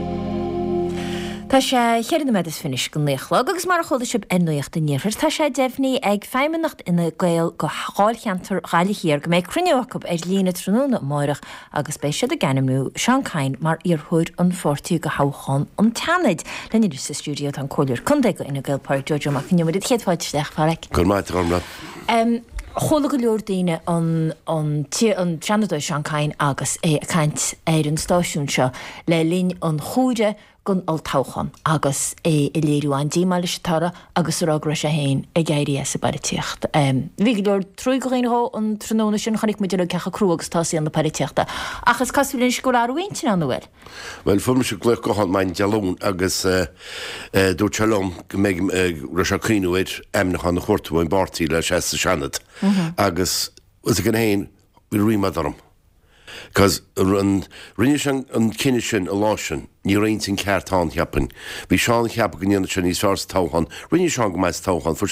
Tá sé cheanna meid is finis go léchlá, agus mar choda sib innuocht in níomhar, tá sé defhní ag feimimenacht ina gail go cháilcheantar gáilchéar go méid cruniuachab ar lína tróna máireach agus bei siad a ganimú Seán Cain mar iarthúir an fortí go háchan an teanaid. Lenidir sa stúdio an cóir chundé go ina gail Páric Jojo mac cinimuid chéadháisteach Páric. Gur maith gomla. Chola go leor daine an teanadó Seán Cain agus é a caint ar an stáisiún seo le lín an chúide gon altáchan agus é i léirú an dímáile setara agus rágra sé héin a gaiirí sa baritíocht. Bhí go leor trúig go réiná an tróna sin chanig muidir le cecha crú agus tásaí an na baritíochta. Achas casúlinn go áhainte an bhfuil? Well, fu se gluch gohan mein dealún agus dú telum go méid Roisacíúid emnach an na chóirtú in bartíí le sé seanad. Agus was gan héin bhí riimad orm. Cos rinne an cinine sin a lásin, ní réint sin ceartán cheapan. Bhí seán cheappa go níana sin níos fears táchan, rinne seán go meis táchan, fu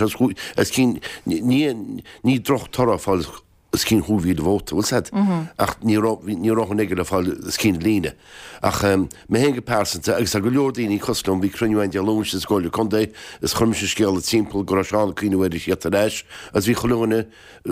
ní droch torra fáil cín húhí de bhóta, bhil said? Ach ní roch neige le fáil cín líne. Ach me hénge persanta, agus a go leor daoine coslumm bhí cruniúin dealún sin scoile chundé, is chuirm se scéal a timppla go seán cíinehaidir chiaad a leis, as bhí choúna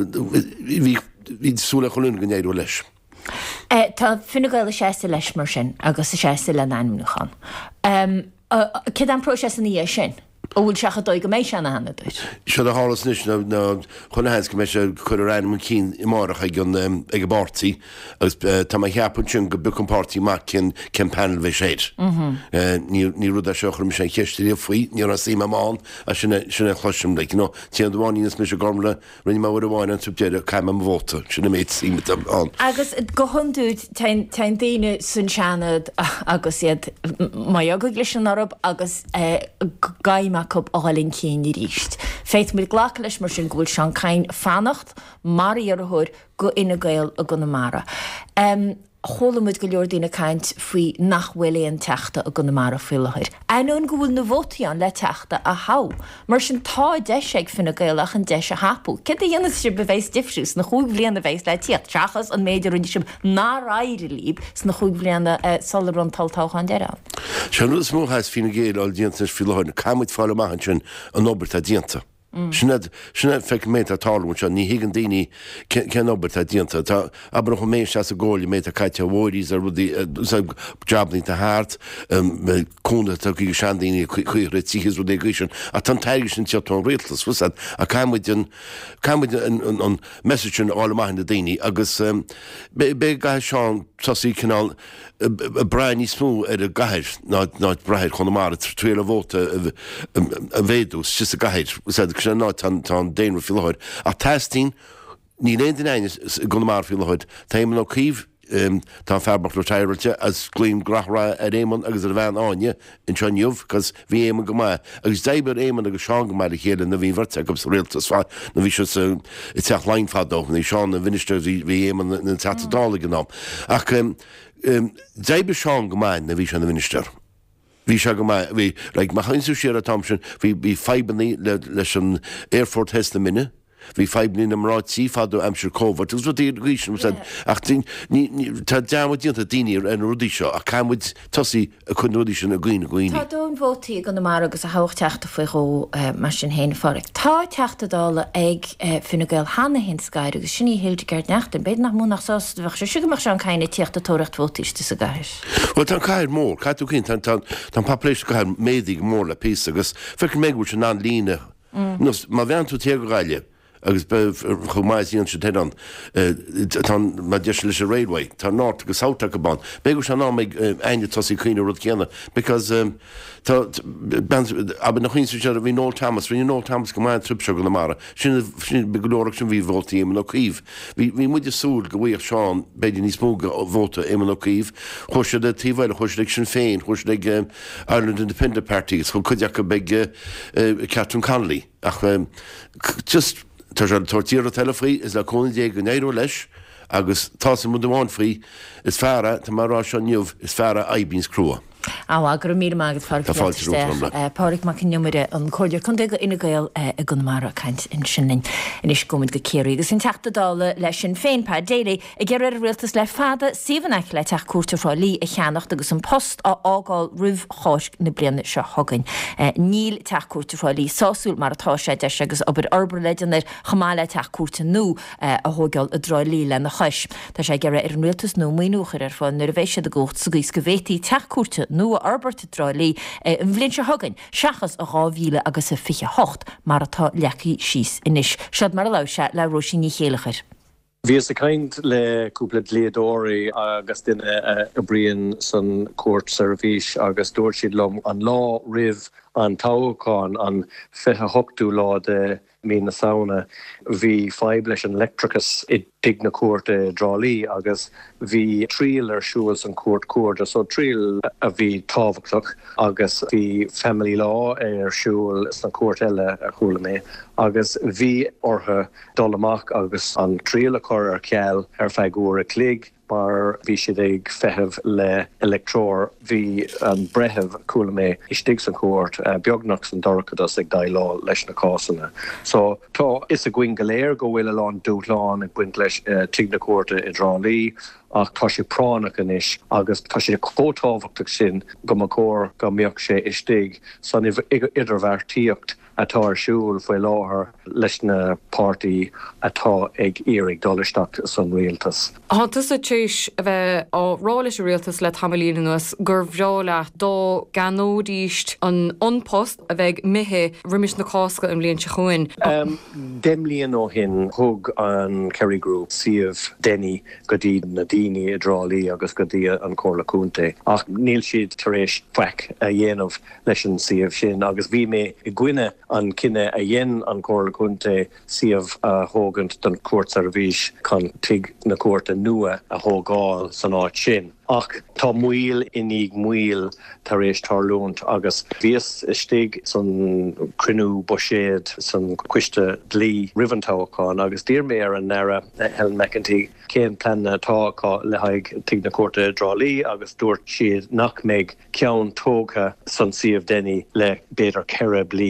hí súla choún go néadú leis. Tá finna gaile séasta leis mar sin agus a séasta le naimnúchan. Cid an próses an í sin? Bhfuil secha dó go méid sena hena dúid. Se a hálas níos na chunahéins go mé se chur reinm cín i marach ag an bartíí agus tá cheapún sin go buchan pártíí mac cin panel bheith séid. Ní rud a seochar sé cheistíí faoi, ní a sí máán a sinna chluisiim le tí an bháínas me se gomla rinne má bhar bháin an tubdéidir caiim am bhóta sinna méid síime an. Agus go honúid te daine sun seanad agus iad mai aga leis an arab agus gaiime cub áhalinn cín í ríist. Féit mid ghlach leis mar sin gúil Seán Cain fannacht mar iarthúir go ina gail a go na mara. Cholamid go leor daoine caint faoi nachhfuilíon teachta a go na mara fuileir. Anún go bhfuil na bhótaíán le teachta a há. Mar sin tá deise finna gailach an deise hapú. Cé a dhéanana si bheits difriús na chuig bbliana bhéis le tíocht trachas an méidir runne sib ná raire líb s na chuig bbliana salarún taltáchan deire. Se nu móthais fina géad á díantas fi leáin, camid fáile maihan sin an obair a díanta. Sinna fe mé a talún se ní higann daoine cen obair a dieanta Tá aber chu mééis se a ggóla mé a caiite bhóirís a rudí jobní a háart cúna a go seandaoine chuir tíchas ru éisisin a tan teige sin teán réaltas fu a caiimiid an messagin álamáin na daoine agus be ga seán tosí canál brein ní smú ar a gaiir ná breid chunamara trí a bhóta a bhéús si a gaiir sé ná tá déanú fiáid a testín ní léon aine gonamara fiáid Táimman ó cíh tá ferbach le teilte as glím grachra a réman agus ar bhean áine in seniuh cos bhí éman go mai agus déibar éman agus seán go mai chéile na bhíhar a go réaltas fá na bhí se i teach leinfadó na seán na viniste bhí éman na tedála gná ach déibar seán go mai na bhí se na viniste. Bhí se go bhí le mar chainú sé a tamsin hí febanní leis an Airfort Hesta minne. Bhí feibní am ráid sífadú amsir cóhar, gus dtíí ríisiom ach tá deamdíanta daine an rudí seo a caiimid tosaí a chun rudí sin a gcuoine gcuoine. Tá dún bhótaí gan mar agus a háteachta faoó mar sin héna fáric. Tá teachtadála ag finna gail hána hen scair agus sinní Hildegard Neachtain, beidir nach múnach sás bheh sé siúgamach se an caiine tíochttatóirecht bhótaiste sa gaiir. Well tá caiir mór, caiú cinn tá papléis go chair médig mór le pí agus feic méhúil se ná líne. Má bhean tú te go gaile. agus chumáíon se tean má de leis a réidway, Tá ná agus sáta go ban. Bé go se ná méid aine tosí chuoine rud ceanna, because aber nach chin se bhí nó Thomas, hí nó Thomas go mai tripse go mara. Sin begulóach sin bhí bhótaí éman ó cíh. Bhí muide súl go bhíoh seán beidir níos móga bhóta éman ó cíh, chuise de tíhile chuise sin féin, chuise ag Ireland Independent Parties, chu chuideach go beag Catherine Connolly. Ach just Tá se tortíir a telefaí is le cóna dé go néú leis agus tá mu amháin faoi is fearra tá marrá se nniuh is fearra aibíns crua. Á gur mí agad páric mac numide an choir chun go ina gail a gun mar caiint in sinnin inis gomid go céirí, gus sin teachtadála leis sin féinpá déala a ggéir ar rialtas le fada síhanaic le teach cuairtará lí a cheannacht agus an post á ágáil rih cháis na bliana se thugain. Níl teach cuairtará lí sáúil mar atá sé de agus ob arbar leidir chamáile teach cuairta nó a thugáil a drá lí le na chuis. Tá sé ggéir ar an rialtas nó míúchar ar fáin nu a bhéise a gút sa gís go bhétaí teach cuairta nó Albert Drálí an bhlíonn se thugain seachas a 2000 agus a 28 mar atá leacaí síos inis. Sead mar a leise le roisí ní chéalachar. Bhí a kaint le cúpla léadóirí agus duine a bríonn san cuairt servís agus dúirt siad lom an lá rih an tááin an 28ú lá de mí na saona bhí feib leis an electricus I dig na cuairt Drálí agus bhí tríal ar siúil an cuairt so tríal a bhí tábhachtach agus bhí family law ar siúil san cuairt eile a chuala mé agus bhí ortha dul amach agus an tríal a chur ar ceall ar feigúir a clig mar bhí siad ag feitheamh le electrór bhí an brethebh chuala mé istigh san cuairt beagnach san dorchadas ag daith lá leis na cásanna. So tá is a gcuin go léir go bhfuil lán dúláán ag buint leis tí na cuairta I Drálí ach tá sé pránach inis agus tá sé cótábhachtach sin go mar cór go mbeadh sé istigh san idirmheartíocht atá arsúil faoi láthair leis na pártaí atá ag iarraigh dolisteach san rialtas. Hantas a tíis a bheith á rális a rialtas le tamilínagus gur bhreála dó ganódíist an onpost a bheith mithe rimis na cáca an bblionn se chuin. Demlíon ó hin thug an Kerry Group siomh déine go dtí na daoine I Drálí agus go dtí an cóla cúnta. Ach níl siad tar éis feic a dhéanamh leis an siomh sin agus bhí mé I gcuine an cinenne a dhéan an cóla cúnta siomh a thógant don cuairt servís chun tuig na cuairta nua a thógáil san áit sin. Ach tá muil inig muil tar éis tarlúnt agus bhíos istigh san crinú boséad san cuiste dlí riventááin agus dír mé ar an nera Helen McEntee céan planna táá le haig tuig na cuairta Drálí agus dúirt siad nach méid ceann tóga san siomh déine le beidir ceire bliain.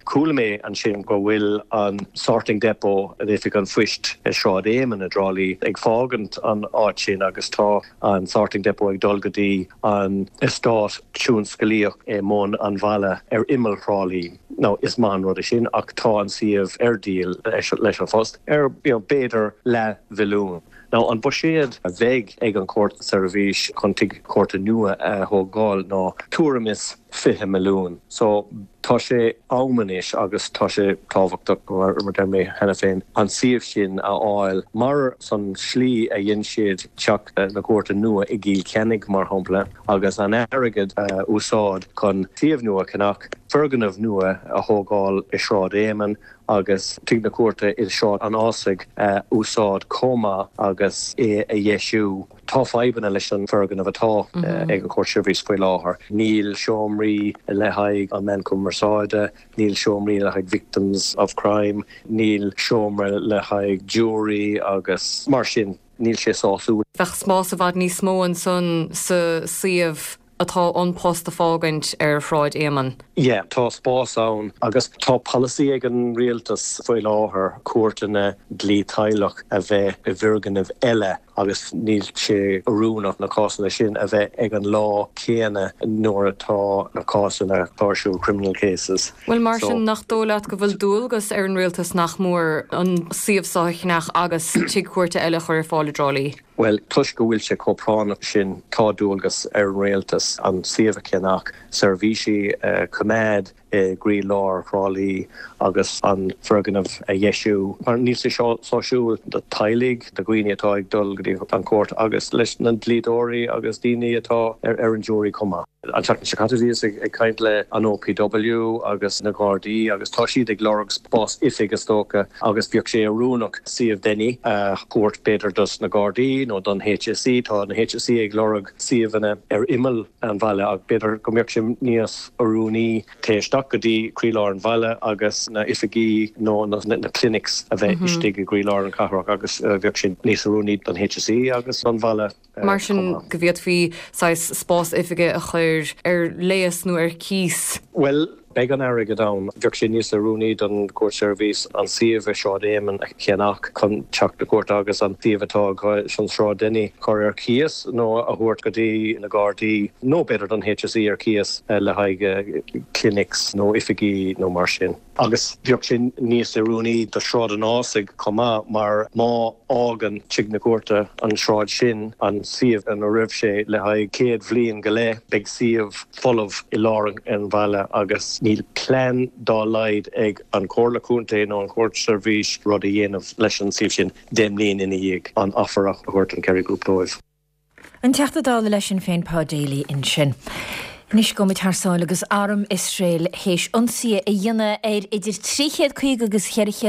coolmé an sin go bhfuil an sorting depot a if an fuist srád éman a drálí ag fágant an áit sin agus tá an sorting depot ag dulgadí an stát tún scalíoch món an bhela immelrálí. No, is man rud sin ach tá an siomh díal leis an fust béidir le bhilún. Now an buséad a bheith ag an cuat service chuntig cuata nua thógáil ná tuairemis 50 milliún. So tá sé ámanis agus tá sé táhachtach mar mé hena féin an siomh sin a áil mar san slí a dhéon siad teach na cuata nua i gcíl cenig mar hampla agus an airgid úsáid chun siomh nua cannach ferganmh nua a thógáil i srád éman agus tí na cuata is seo an ásaigh úsáid comá agus é a dhéisiú tá faibanna leis an fergan a bhtá ag an cuat seirbhís faoi láthair. Níl seomraí le haig an men cumarsáide, níl seomraí le haig victims of crime, níl seomra le haig jury agus mar sin níl sé sáú. Bheith smás a bhd níos mó an son sa siomh atá anpost a fágant fráid éman. Tá spás ann agus tá policy ag an rialtas faoi láthair cuairteanna dlí tailech a bheith i bhirganmh eile agus níl sé arúnach na cásanna sin a bheith ag an lá céanna nuair atá na cásanna partial criminal cases. Well mar sin nach dólaat go bhfuil dúilgus ar an rialtas nach mór an siomhsáichnach agus tí cuairte eile chuir fála drálaí. Well, tuis go bhfuil sé cópránach sin tá dúilgus ar an rialtas an siomh ceannach servisi cumad grí lár rálaí agus an ferganmh a dhéisiú. Mar níl sé sáisiúil de tailig de gcuoine atá ag dul go dtí an cuat agus leis na dlídóirí agus daoine atá ar an júri comá. An teachn secataríos ag caint le an OPW agus na Gardaí agus tá siad ag lorg spás ifig a stóca agus bheadh sé arúnach siomh déine cuat beidir dus na Gardaí nó don HSE tá na HSE ag lorg siomhanna ar immel an bhaile ag beidir go mbeadh sé níos arúnaí téisteach go dtí crílár an bhaile agus na ifigí nó na clinics a bheith istigh i grílár an cathrach agus bheadh sé níos arúnaí don HSE agus an bhaile. Mar sin go bhíad fhí spás ifige a chuir ar léas nó ar cís. Well, beag an airige dam, bheadh sé níos arúnaí don cuat service an siomh srád éman ceannach chun teach na cuat agus an siomh atá san srád déine chuir ar cías nó a thuairt go dtí na Gardaí nó beidir don HSE ar cías le haig clinics nó ifigí nó mar sin. Agus bheadh sé níos arúnaí do srád an ásaigh comá mar má ágan tuig na cuarta an srád sin an siomh an ribh sé le haig céad bhliain go le beag siomh folamh i lár an bhaile agus níl plan dá laid ag an córlaúnta nó an cuat service rud a dhéanamh leis an siomh sin déim líon ina dhéag an affarach a chuirt an Kerry Group dóibh. An teachtadála leis an féin pá déalaí in sin. Nis go mit thsáil agus arm Israel héis onsia a dhéine idir 3 agus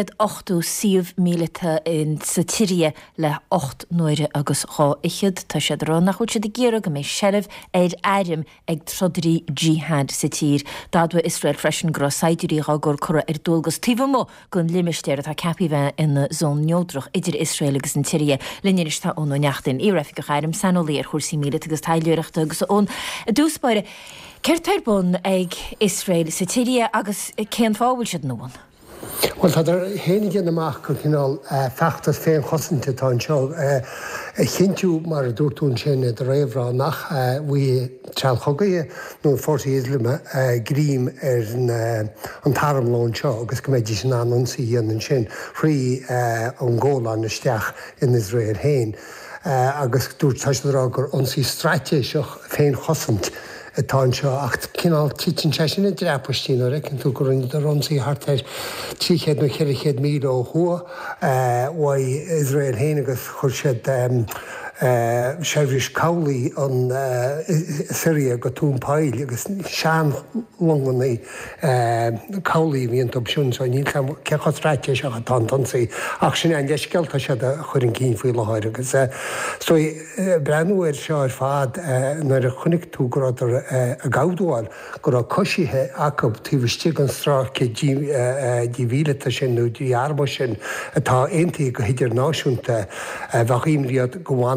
8 siomh míleta in sa Tíria le 8 nuaire agus chá ichiad tá sé rán nach chuid sé de géire go méid seirbh airim ag trodrí jihad sa tír. Dadfu Israel freisin grosáidirí gur chura dulgus tíomh gon limisteir atá cepi bheith ina zón neodroch idir Israel agus an Tíria. Linne is tá ón neachtain í raibh go chairim sanolí ar chuirsí míleta agus taileireachta agus ón dúspáire. Ceirtar bun ag Israel sa Tíria agus céan fábhail siad nóin? Well, tá hénig amach go cinál feachtas féin chosanta tá anseo. Chinú mar a dúirtún sin de réimhrá nach bhí trealchogaí nó fórtaí Islama grím ar an taramlón seo agus go méidir sin anionsaí dhéanaan sin faoi an ggólan isteach in Israel héin. Agus dúirt taisrá gur ansaí stratéiseach féin chosant. Tá seo ach cinál titin se sin drepastíí ó recinn tú gur de ronsaí hartéir 300 míl ó thua bhá Israel héine agus chuir siad seirbhís cowlaí an Syria go túnpáil agus sean longannaí cowlaí bhíon opisiún so níl cecharáite se a tansaí ach sin an deisceilta se a chuir an cín faoi leáir agus so breanúir seo ar fad nuair a chunig tú gur a gáúáil gur a cosíthe acu tíhtí an strá díhíleta sin nó dí arba sin atá aontaí go hiidir náisiúnta bheith imríad go bhána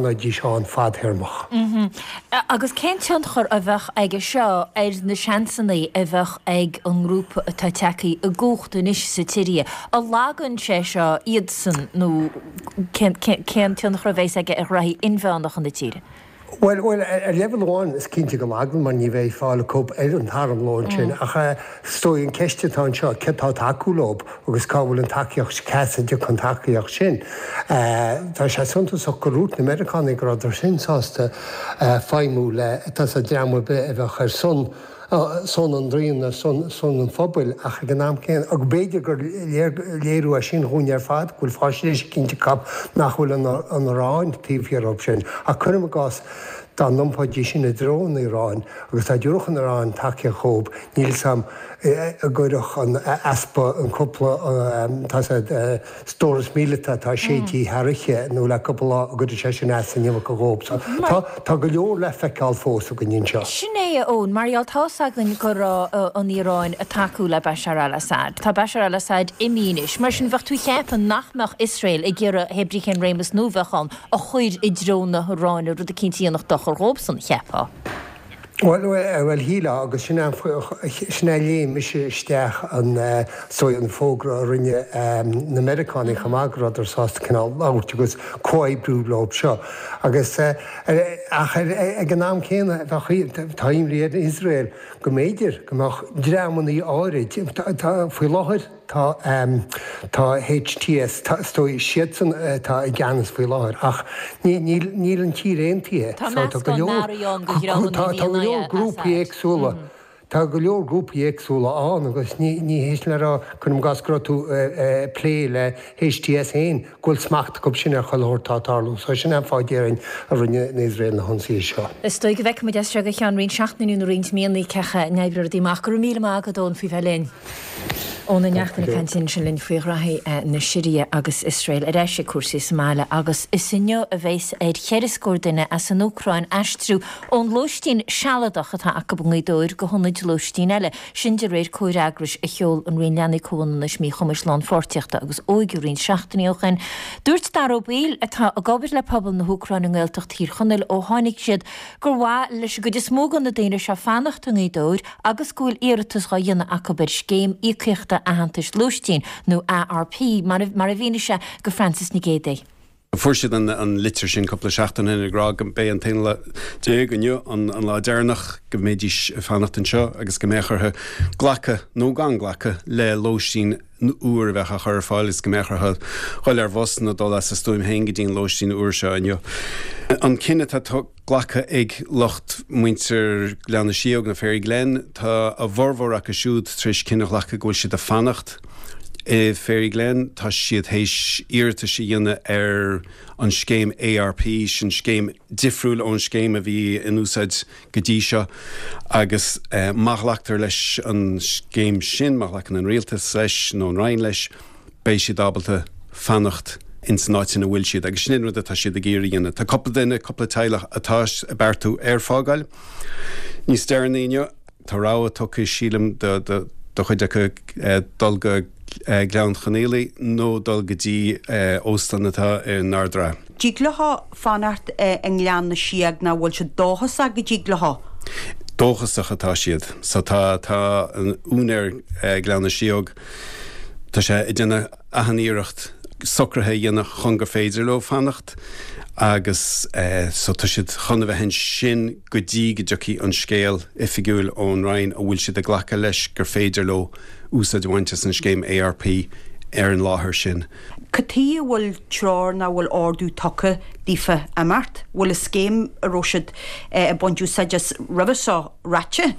dí seán fad hermach. Agus cén tean chur a bheith aige seo na seansannaí a bheith ag an grúpa atá tecaí a gúchtú níos sa tíria. A lágann sé seo iad san nó cén tean chur bhééis aige a raí inbheannach an na tíre. Well, level 1 is cinnte go lágan man ní bheith fála cób an tharm lán sin a stoi an ceistetá seo cetá takeúlób agus cábhfuil an takeíocht ceasa de chun takeíocht sin. Tá sé suntasach go rút na Americanig gradidir sin sásta feimú le tas a deamú be a bheith chuir son an dríon son an fphobal ach gnáam céan ag béidir gur léirú a sin hún ar fad gúil fáisiéis cinnte cap nachhfuil an ráin tíhhearop sin. A chum gás dá nómpáidí sin na drón í ráin, agus tá dúchan arán take chób, níl sam a gcuireach an aspa an cúpla tá stóras míleta tá sétí Harriche nó le coppla a go sé sin san nimh go gób. Tá go leor le feicáil fós a go nín seo. Sinné ón Marial tásagann gur an Íráin a takeú le Bashar al-Assad. Tá Bashar al-Assad imínis, mar sin bheith tú cheapan nachmach Israel i ggéire hebricén rémas nóbhechan a chuid i dróna ráinú rud a cintíanach dochar róbsan cheapá. Well híle agus sinna lé mis steach an só an fógra rinne na Americanig chamágrad ar sásta canál láirt agus cóibbrúlób seo. agus ag an náam chéine táim réad Israel go méidir goach dreamí áid faoi láthir tá HTS stoi sian tá i gceannas faoi láthir ach níl an tí réontíí grúpaí éagsúla. Tá go leor grúpaí éagsúla an agus ní hééis le chun gasgrotú lé le HTS héin ghfuil smacht go sin ar choirtátarlú, so sin an fáidéirn a rinne na Israel na honsaí seo. Is stoi go bheith me se go chean rion 16ú rins míonna cecha neibreir dtíach gur mí mágadón fao bhelén. Óna neachtainna cantin sin linn faoi rathaí na Siria agus Israel a réise cuasaí Somália agus is sinne a bhééis éid cheirascóir duine as an Ucrain aistrú ón lóistín sealadach atá acabungaí dóir go honnaid lóistín eile sin de réir cóiragris a cheol an rion leanna cóna smí chumislán fortiachta agus óigurín 16íochan. Dúirt daró bíl atá a gabir le pobl na Ucrain an ggéilteach tír chunil ó tháinig siad gur bhá leis go is mógan na daine se fanachtangaí dóir agus gúil iiritas ga dhéanana acabir scéim íceachta a hantais lústín nó ARP mar a bhíine se go Francis na Gédé. Fuirsiad an litir sin coppla 16 gra an bé an taine dé gonne an lá dénach go méidís fannacht an seo agus go mécharthe ghlacha nó ganglacha le lóistín úr bheith a chur fáil is go mécharthe chuil ar bhosna dó as stoim hengadín lóistín úr seo anneo. An cinenne tá ghlacha ag locht muintear leanna siog na féir glen tá a bhórhór a go siúd tríéis cinenne ghlacha ghfuil siad a fannacht. Féri glen tá siad hééis irta si dhéine ar an scéim ARP sin scéim difriúil ón scéim a bhí in úsáid godí seo agus maithleachtar leis an scéim sin maithleachan an rialtas leis nó an rain leis bééis si dábalta fannacht insanáitin a bhfuil siad agus sin rud atá siad a géirí dhéine. Tá coppla duine coppla teile atá a beartú ar fágáil. Níos dearnaíine tá rá tucha sílam do chuide dulga gleann chanéala nó dul gotí óstannatá nardra. Díglaá fanart an gleanna siag na bhfuil se dóchas a go díglaá. Dóchasach atá siad, sa tá an únar gleanna siog tá sé i dhéanana ahaníireacht socrathe dhéanana chunga féidir le fannacht agus so tá siad chuna bheith hen sin go dtí go dtií an scéal i figiúil ón rain a bhfuil siad a ghlacha leis gur féidir le úsad bhainte an scéim ARP ar an láthair sin. Catí bhfuil trár na bhfuil ordú tucha dífa a mart, bhfuil a scéim a roisiid a bonú sa just rubasá ratse?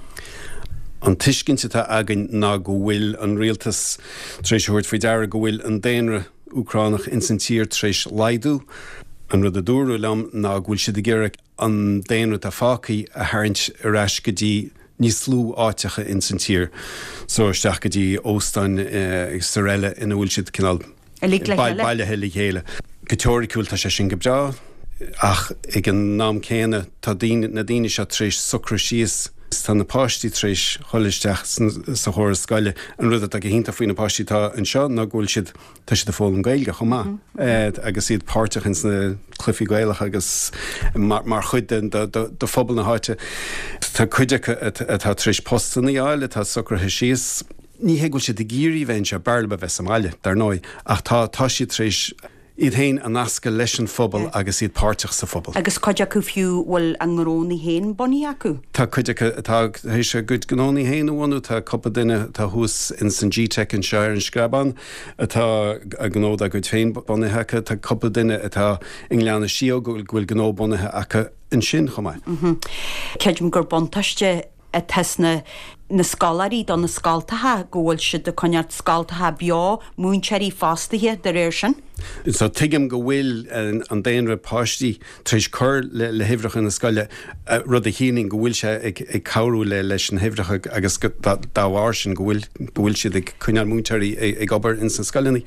An tuiscinnte tá agan ná go bhfuil an rialtas tréis thuirt faoi deara go bhfuil an déanra Ucránach insentír tréis leidú. An rud a dúrú lam ná bhfuil siad a ggéire an déanra a fácaí a thairint arás go dtí níos slú áiteacha insentír. So isteach go dtí óstáin Israile ina bhfuil siad cinál bailithe le chéile. Go teoricúil tá sé sin go breá ach ag an nám céine tá na daine se tréis sucra síos Tá na páistí tríéis choisteach sa chóir scaile an rud a hinnta faoin na páistítá an seo na ghfuil siad tá si de fólam gailge chumá. Agus iad páirteach in na clufií gailech agus mar chuid do phobal na háite. Tá chuidecha atá tríéis postanna áile tá socrathe síos. Ní héhfuil si de géirí bhain se bearla bheith Somália dar nói ach tá si tríéis iad hain an asca leis an phobal agus iad páirteach sa phobal. Agus coide acu fiú bhfuil an ngróí héin buí acu? Tá chuidecha hééis se good gnóí héin bhhaú tá copa duine tá hús in San G-Tech an seir an scraban atá a gnód a go féin bunathe tá copa duine atá in leanna sió bhfuil gnó bunathe acha in sin chomáid. Ceidim gur bontaiste a tesna na scalarí don na scaltathe ggóil si de coneart scaltathe beá múnseirí fástathe de réir sin? So tuigim go bhfuil an déanra páistí tríéis chur le hifrach in na scaile rud a híning go bhfuil se ag cabhrú le leis an hifrach agus dáhhair sin go bhfuil siad ag coneart múnseirí ag obair in san scalaní.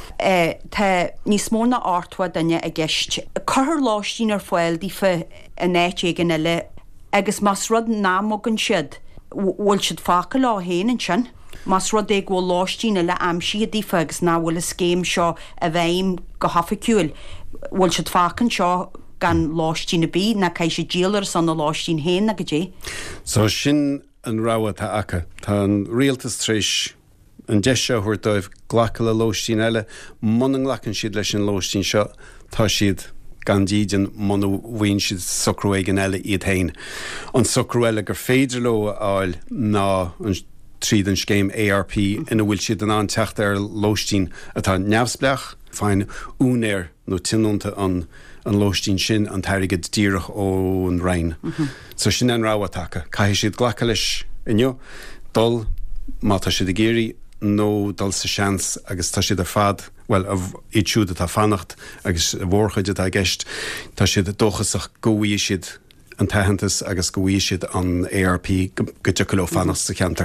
Tá níos móna áirtha daine a gceist. Chur láistín ar foiil dífa a néit gan eile agus mas rud námógan siad bhfuil siad fáca lá héanaan sin. Mas rud é bhfuil láistíine le amsí a ddífa agus ná bhfuil a scéim seo a bhéim go hafaiciúil. Bhfuil siad fácan seo gan láistína bí na cai sé díalar san na láistín héin a go dé. So sin an ráha tá acha. Tá an rialtas tríéis an deise chuir dóibh ghlacha le lóistín eile, man an ghlachan siad leis an lóistín seo tá siad gan díidean man bhain siad socrú an eile iad hain. An socrú eile gur féidir le áil ná an tríd an scéim ARP ina bhfuil siad an techt ar lóistín atá neamhsbleach, fáin únéir nó tinúnta an lóistín sin an tairigid díirech ó an Rhein. So sin an ráha tacha. Caithfidh siad ghlacha leis inniu, dul má tá siad a géirí nó dul sa seans agus tá siad a fad, well iad siúd atá fannacht agus bhórchaide a gceist, tá siad a dóchasach gohí siad an taihantas agus gohí siad an ARP go deocha fannach sa cheantar.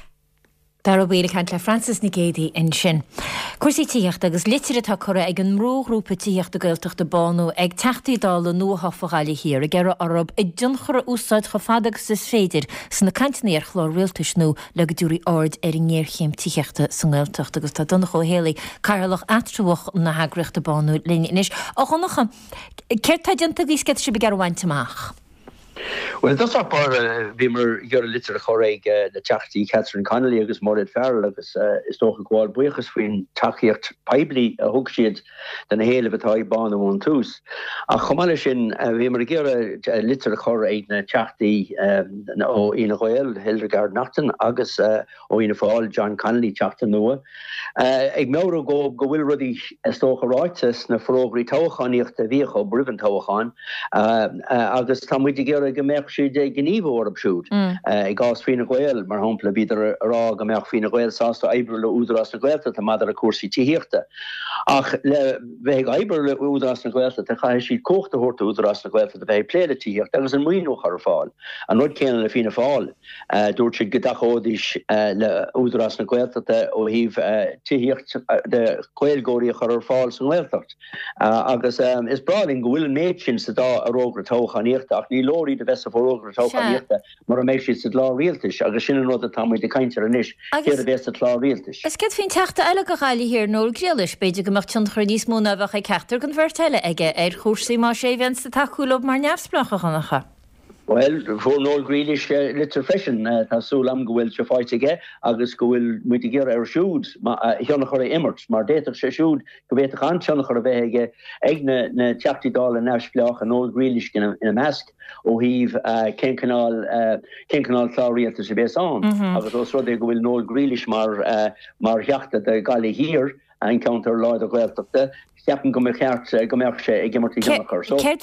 Dar a bhéle cant le Francis na Gédaí in sin. Cuasaí tíocht agus litir atá chora ag an mrógrúpa tíocht a gailteach de banú ag teachtaí dála nó hafaáile hir a gera arab i dionchara úsáid go fad agus is féidir san na cantanéir chlár rialtas nó le go dúí ard ar an ggéirchéim tíochta san gailteach agus tá donna go héala carlach atrúach na hagracht a banú lenne inis. A chonacha, céir tá dionta gís get se be gar bhaintach? Well, das bar vimer jor litter choreig de chachti Catherine Connolly agus Morid Farrell agus is toch gwal buchas fin tachiert peibli a hoogsiid den hele betá ban won toes. A chomale sin vimer gere litter choreig na chachti o in royal Hildegard Nachten agus o in fall John Connolly chachten noe. Ig meuro go wil rudi stoch rights na frogri tauchannicht de wie go briven tauchan agus tam gemerk si de gníomh op siúd. I gás fina gweil mar hapla bíidir ará gemerk fina gweil sásta eibre le údras na gweilta a madar a cuasí tíhiirte. Ach le bheith eibre le údras na gweilta a cha si cóchta horta údras na gweilta a bheith pléile tíhirt, agus an muoch ar fáil. An rud céan le fina fáil dúirt si godachódis le údras na gweilta ó híh tíhirt de gweilgóí ar fáil san gweiltacht. Agus is brading go bhfuil méid sin sa dá a rógra tóchaníocht ach ní lórí de best voor táchaíte, mar a méisi se lá réaltis, agus sin rud a tamid de keintir an is, hé a best lá réaltis. Es get fin teachta eile go chaile hir nóir gréalis, beidir goach tún chrodís múna bheith ceachtar gon bhirteile aige ar chósaí má sé bhén sa taúlob mar neamhsplacha gannacha. Well, voor no Greenish litter fashion súlam gohfuil se fáitige agus gohfuil muitigéir ar siúd hionna chore immert, mar déach sé siúd go bhéach an teannach chu bheige ag na teachtídála neamhsplach an Old Greenish in a mesk ó híh cén canál chláíalta sé bés an. Agus os rud gohfuil no Greenish mar heachta de gali hir encounter leid a gweilteachta. Ceapan go cheart gomerk sé ag gimmar tíachar. Ceit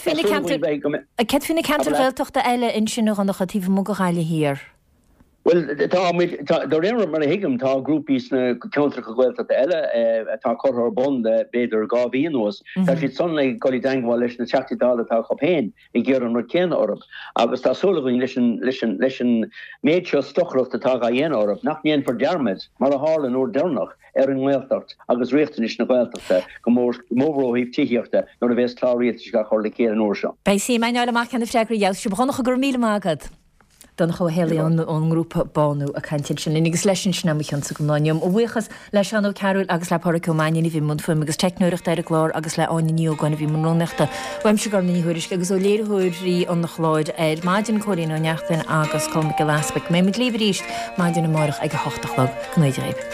finna cantar bhilteachta eile in sin an chatíh mo go chaile hir. Well, der er mar higem tá grúpís na counter go gweilteachta eile tá chothar bond beidir gáhíos, Tá si sonna golí dangháil leis na teachtídála tá chopéin I ggéar an céan orb. Agus tá solainn leis an méid seo stochracht atá a dhéana orb, nach níon for dermid, mar a hálan ó dernach an ghilteacht agus réachtanis na ghilteachta go móró híh tííochta nó a bheits chláíocht go chóir le céan an uair seo. Bei sí meáile amach an freagra jou se bchonnach gur míle mágad. don cho héon an grúpa banú a cantin sin igus leisin sin amchan sa gomnáim ó bhuichas leis an ó ceúil agus le paracómáine bhí mun fum agus technúirecht ar a glár agus le áine nío goinna bhí manrónachta weim se gar naíhuiiris agus ó léirthúirí an nach chláid ar maidin choín ó neachtain agus com go láspaic mé mit líbríist maidin na marach ag 8 lag gnéidir raibh.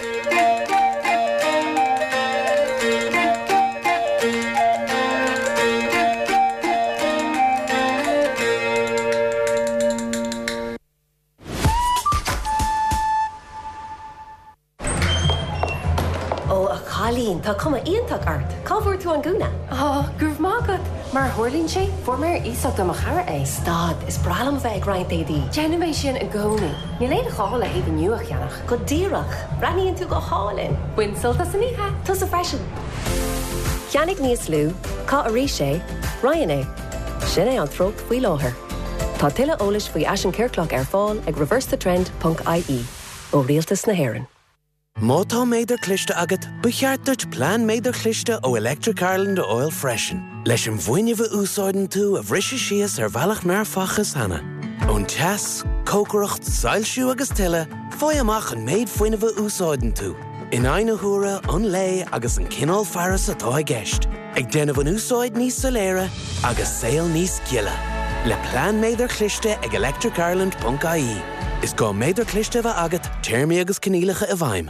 Tá cuma íontach art, cábhúir tú an gúna? Gurh mágad, mar thuirlín sé, formir ísach am a chara é. Stad, is bralam bheith graint édí. Geanimé sin a gcónaí. Ní léad a chála éad nniuach cheannach. Go díreach, braníonn tú go hálinn. Buin sulta saníthe, tus a freisin. Cheannig níos lú, cá a rí sé, Ryan é. Sin é an trog faoi láthair. Tá tuile eolais faoi as an ceirclach ar fáil ag reversethetrend.ie ó Rialtas na Héireann. Mátá méidir cliste agat, becheartart plán méidir cliste ó Electric Ireland Oil Freshen. Leis an bhuiineh úsáidan tú a bhrisise síos ar bhealach nar fachas hana. Ón teas, cócaracht, sailsiú agus tuile, fáil amach an méid bhuiineh úsáidan tú. In aine thuaire, an lé agus an cinál fearras atá i gceist. Ag déanamh an úsáid níos soléire agus saol níos giile. Le plán méidir cliste ag electricireland.ie. Is gá méidir cliste bheith agat, téirmí agus cinílacha a bhaime.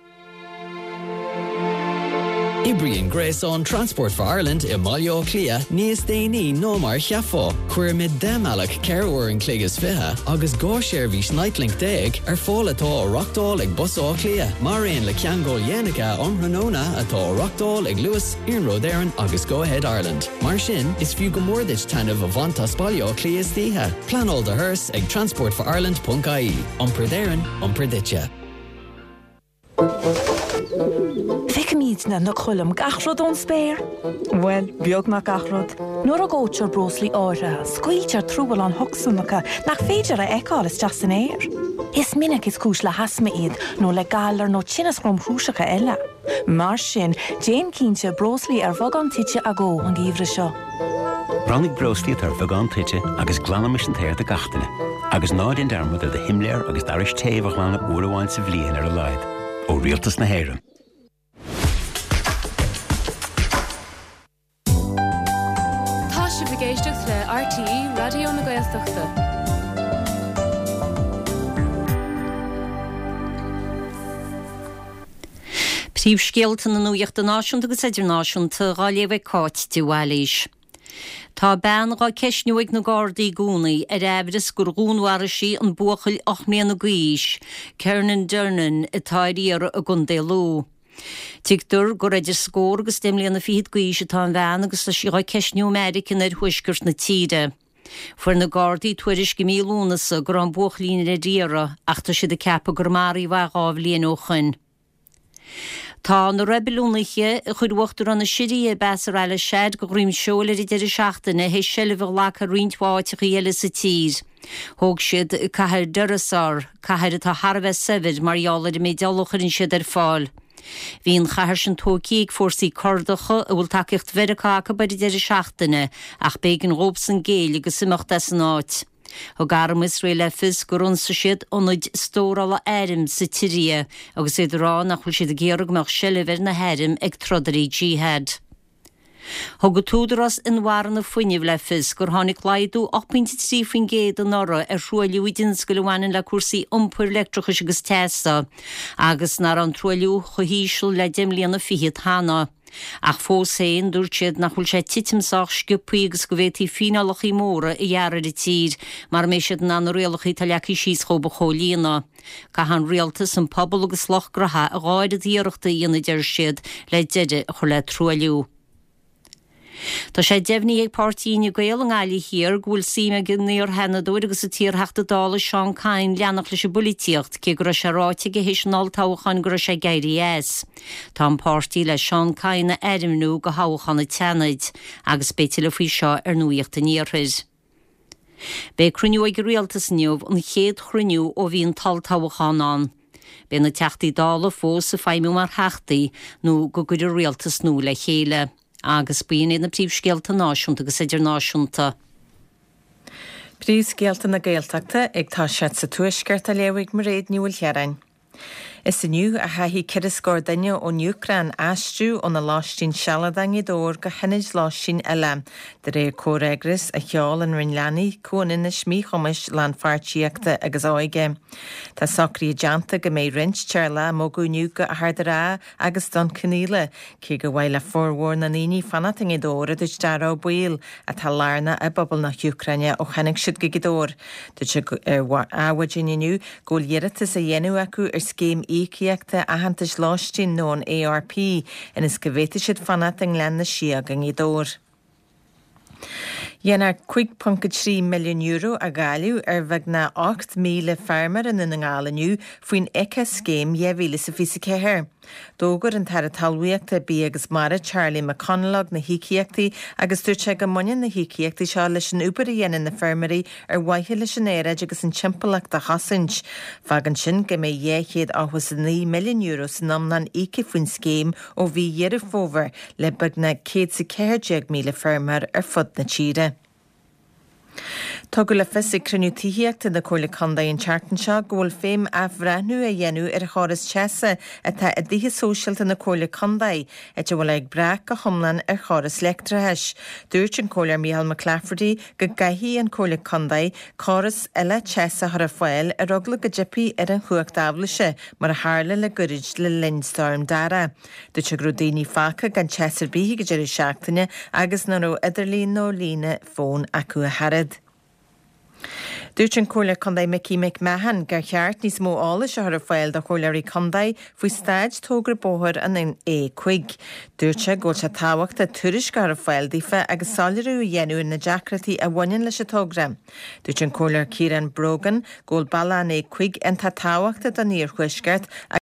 Ibrion Grayson Transport for Ireland I Malio Clia níos déanaí nó mar cheafá. Cuir mid démalach ceirúir an cléigeas fithe agus gáisiirhís Nightlink 10 ar fáil atá ó Rockdale ag Busá Clia. Mar aon le ceangóil dhéanacha Ronóna atá ó Rockdale ag Lewis, Iarnród Éireann agus Go Ahead Ireland. Mar sin is fiú go mórdaid tainmh a bhaint Spáileo Clia's títhe. Planál de thurs ag transportforireland.ie. Iompar d'éireann, iompar duite. Fecamídna na chulam gachrod ón spéir? Well, beag na gachrod. Nuair a gótear broslí áire, scuiltear trúbal an hogsúnacha nach féidir a eáil is deas an éir. Is minic is cúis le hasma iad nó le galar nó tsinnas grom hrúisecha eile. Mar sin, Jane cínte broslí ar bhag an tiite a ggó an gíomhre seo. Rannig broslí ar bhag an tiite agus glanamis an téir de gataine. Agus nádin dermad ar de himléir agus daris téh glana uairháin sa bhliain ar a laid. Ó Rialtas na Héireann. Tá si bhgéisteach le RTE Radio na Gaeltachta. Príomhscéalta na nuíochta náisiúnta agus idirnáisiúnta gáileabh cáit dúhálís. Tá ben gá ceisniúig na Gardaí gúnaí ar éireas gur gúnmhairisi an buachail 8 mbliana guais, Kieran Durnan i táiríar a Gundélú. Tigtar gur idir scór agus déimlíonna fiad guais atá an bhean agus tá siá ceisniú American ar thuisgurt na tíide. Fuair na Gardaí tuairis go mílúnasa gur an buachlín ar díara ach tá siad a ceapa gur marí bhaáh líon ó chun. Tá na rebelúnaiche chuidhachtar an na sií besar eile séad go rím seola i deidir seachtainna hé sellh lecha riontáite chéile sa tír. Thóg siad caitheir durasár, caitheir atá Harbheith Savid marheála i méidealachar siad ar fáil. Bhíon chathair sin tócaí ag fórsaí cordacha a bhfuil takeíocht mheiriceácha bud i deidir seachtainna ach bégan róp san géal agus imachta san áit. Ó garam Israel lefis gur unsa siad onid stórála éirim sa tíria agus iad rá nach chuil siad a géarag meach sellibhir na héirim ag trodarí jihad. Thugad túdaras in bhharan na fuineh lefis gur tháinig laidú 8.3 faoin géad an ára ar shuailiú idin go lehain le cuasaí iompar electrachas agus téasta agus nar an truailiú chuhíisiil le déimlíonna fihiad hána. Ach fós éin dúirt siad nach chuil sé titimsach sciúpaí agus go bhfuiltí fínealachaí móra i dhearad i tír, mar mé siad na réalachaí taliachaí síos chomh cholíonna. Caithan rialtas an pobl agus lochgratha a gháid a díoireachta dhéana deir siad le deide chu le truailiú. Tá sé deimhní ag pártíí Gael an gáilí hir ghfuil síime gníor hena dúir agus a tír heachta dála Seán Cain leannach leis bulitíocht cé gur sé ráite go héisnáil táhachan gur sé gairí éis. Tá an pártíí le Seán Cain na éirimnú go háhachan na teanaid agus béite le faoi seo ar nuíocht a níorthid. Bé cruniú ag rialtas niuh an chéad chruniú ó bhíon tal táhachan an. Bé na teachtaí dála fós sa feimú mar heachtaí nó go guidir rialtas nó le chéile. Agus bíon na príomhscéalta náisiúnta agus idir náisiúnta. Prís géalta na géalteachta ag tá sé sa tuaisceart a léigh mar réad níúil chearain. Is iniu a haihí ciriscór daine ó Ucrain astrú ó na láistín sealadangi dór go henid láistín eile. De ré córegris a cheáil an rinleanaí cuanin na smí chomis lan fartííachta agus áige. Tá sacrí deanta go mé rint teirla mógúniu go a hardará agus don cníile, cí go bhhaile fórhór na níní fanatingi dór a dúid dará buil a tá lárna a bobbal na Ucraine ó chenig siad go dór. Dúid se áhaidiniu ggóil dhéiretas a dhéanú acu scéim íciachta a hantas láistín nón ARP inas go bhhéta siad fanating lena siag an dór. Dhéanar 5.3 milliún euro a gáiliú bheith na 8 míle farmar in na ngálainniu faoin eice scéim dhéhíle sa fisa céthir. Dógur an tar a talhuíochta bí agus mara Charlie McConnell na híciachtaí agus dúirte go muine na híciachtaí seo leis an úbar a dhéanaan na fermarí waithe leis an éireid agus an timpplaach de hasint. Fagan sin go mé 9 milliún euro san namnan íce faoin scéim ó bhí dhéidir fóver le bag na 140 míle fermar fud na tíre. Tá go le fisa cruniú tííochtta na Comhairle Condaí an Chartan seo ggóil féim a bhreathnú a dhéanú ar choras teasa atá a dtithe sóisialta na Comhairle Condaí ag bhfuil ag breach go thomlan ar choras leictretheis. Dúirt an Comhairle Micheál McClafferty go gaithí an Comhairle Condaí choras eile teasa thar a fáil a rugla go dipí ar an chuacht áblaise mar a hála le gurid le Lindstorm dara. Dúirt se grú daoine facha gan teasar bíhí go deireadh seachtaine agus na ró idirlín nó líne fón acu a harad. Dúirt an Comhairle Condaí Mickey McMahon gur cheart níos mó ála se ar fáil do Comhairle Condaí faoi stáid tógra bóthir an chuig. Dúirt se ggóil se táhacht a tuairis gar fáil dífa agus sáileú dhéanú na deacratí a bhain leis a tógra. Dúirt an Comhairle Kieran Brogan ggóil balla an chuig an tá táhachtta don níor chuisceart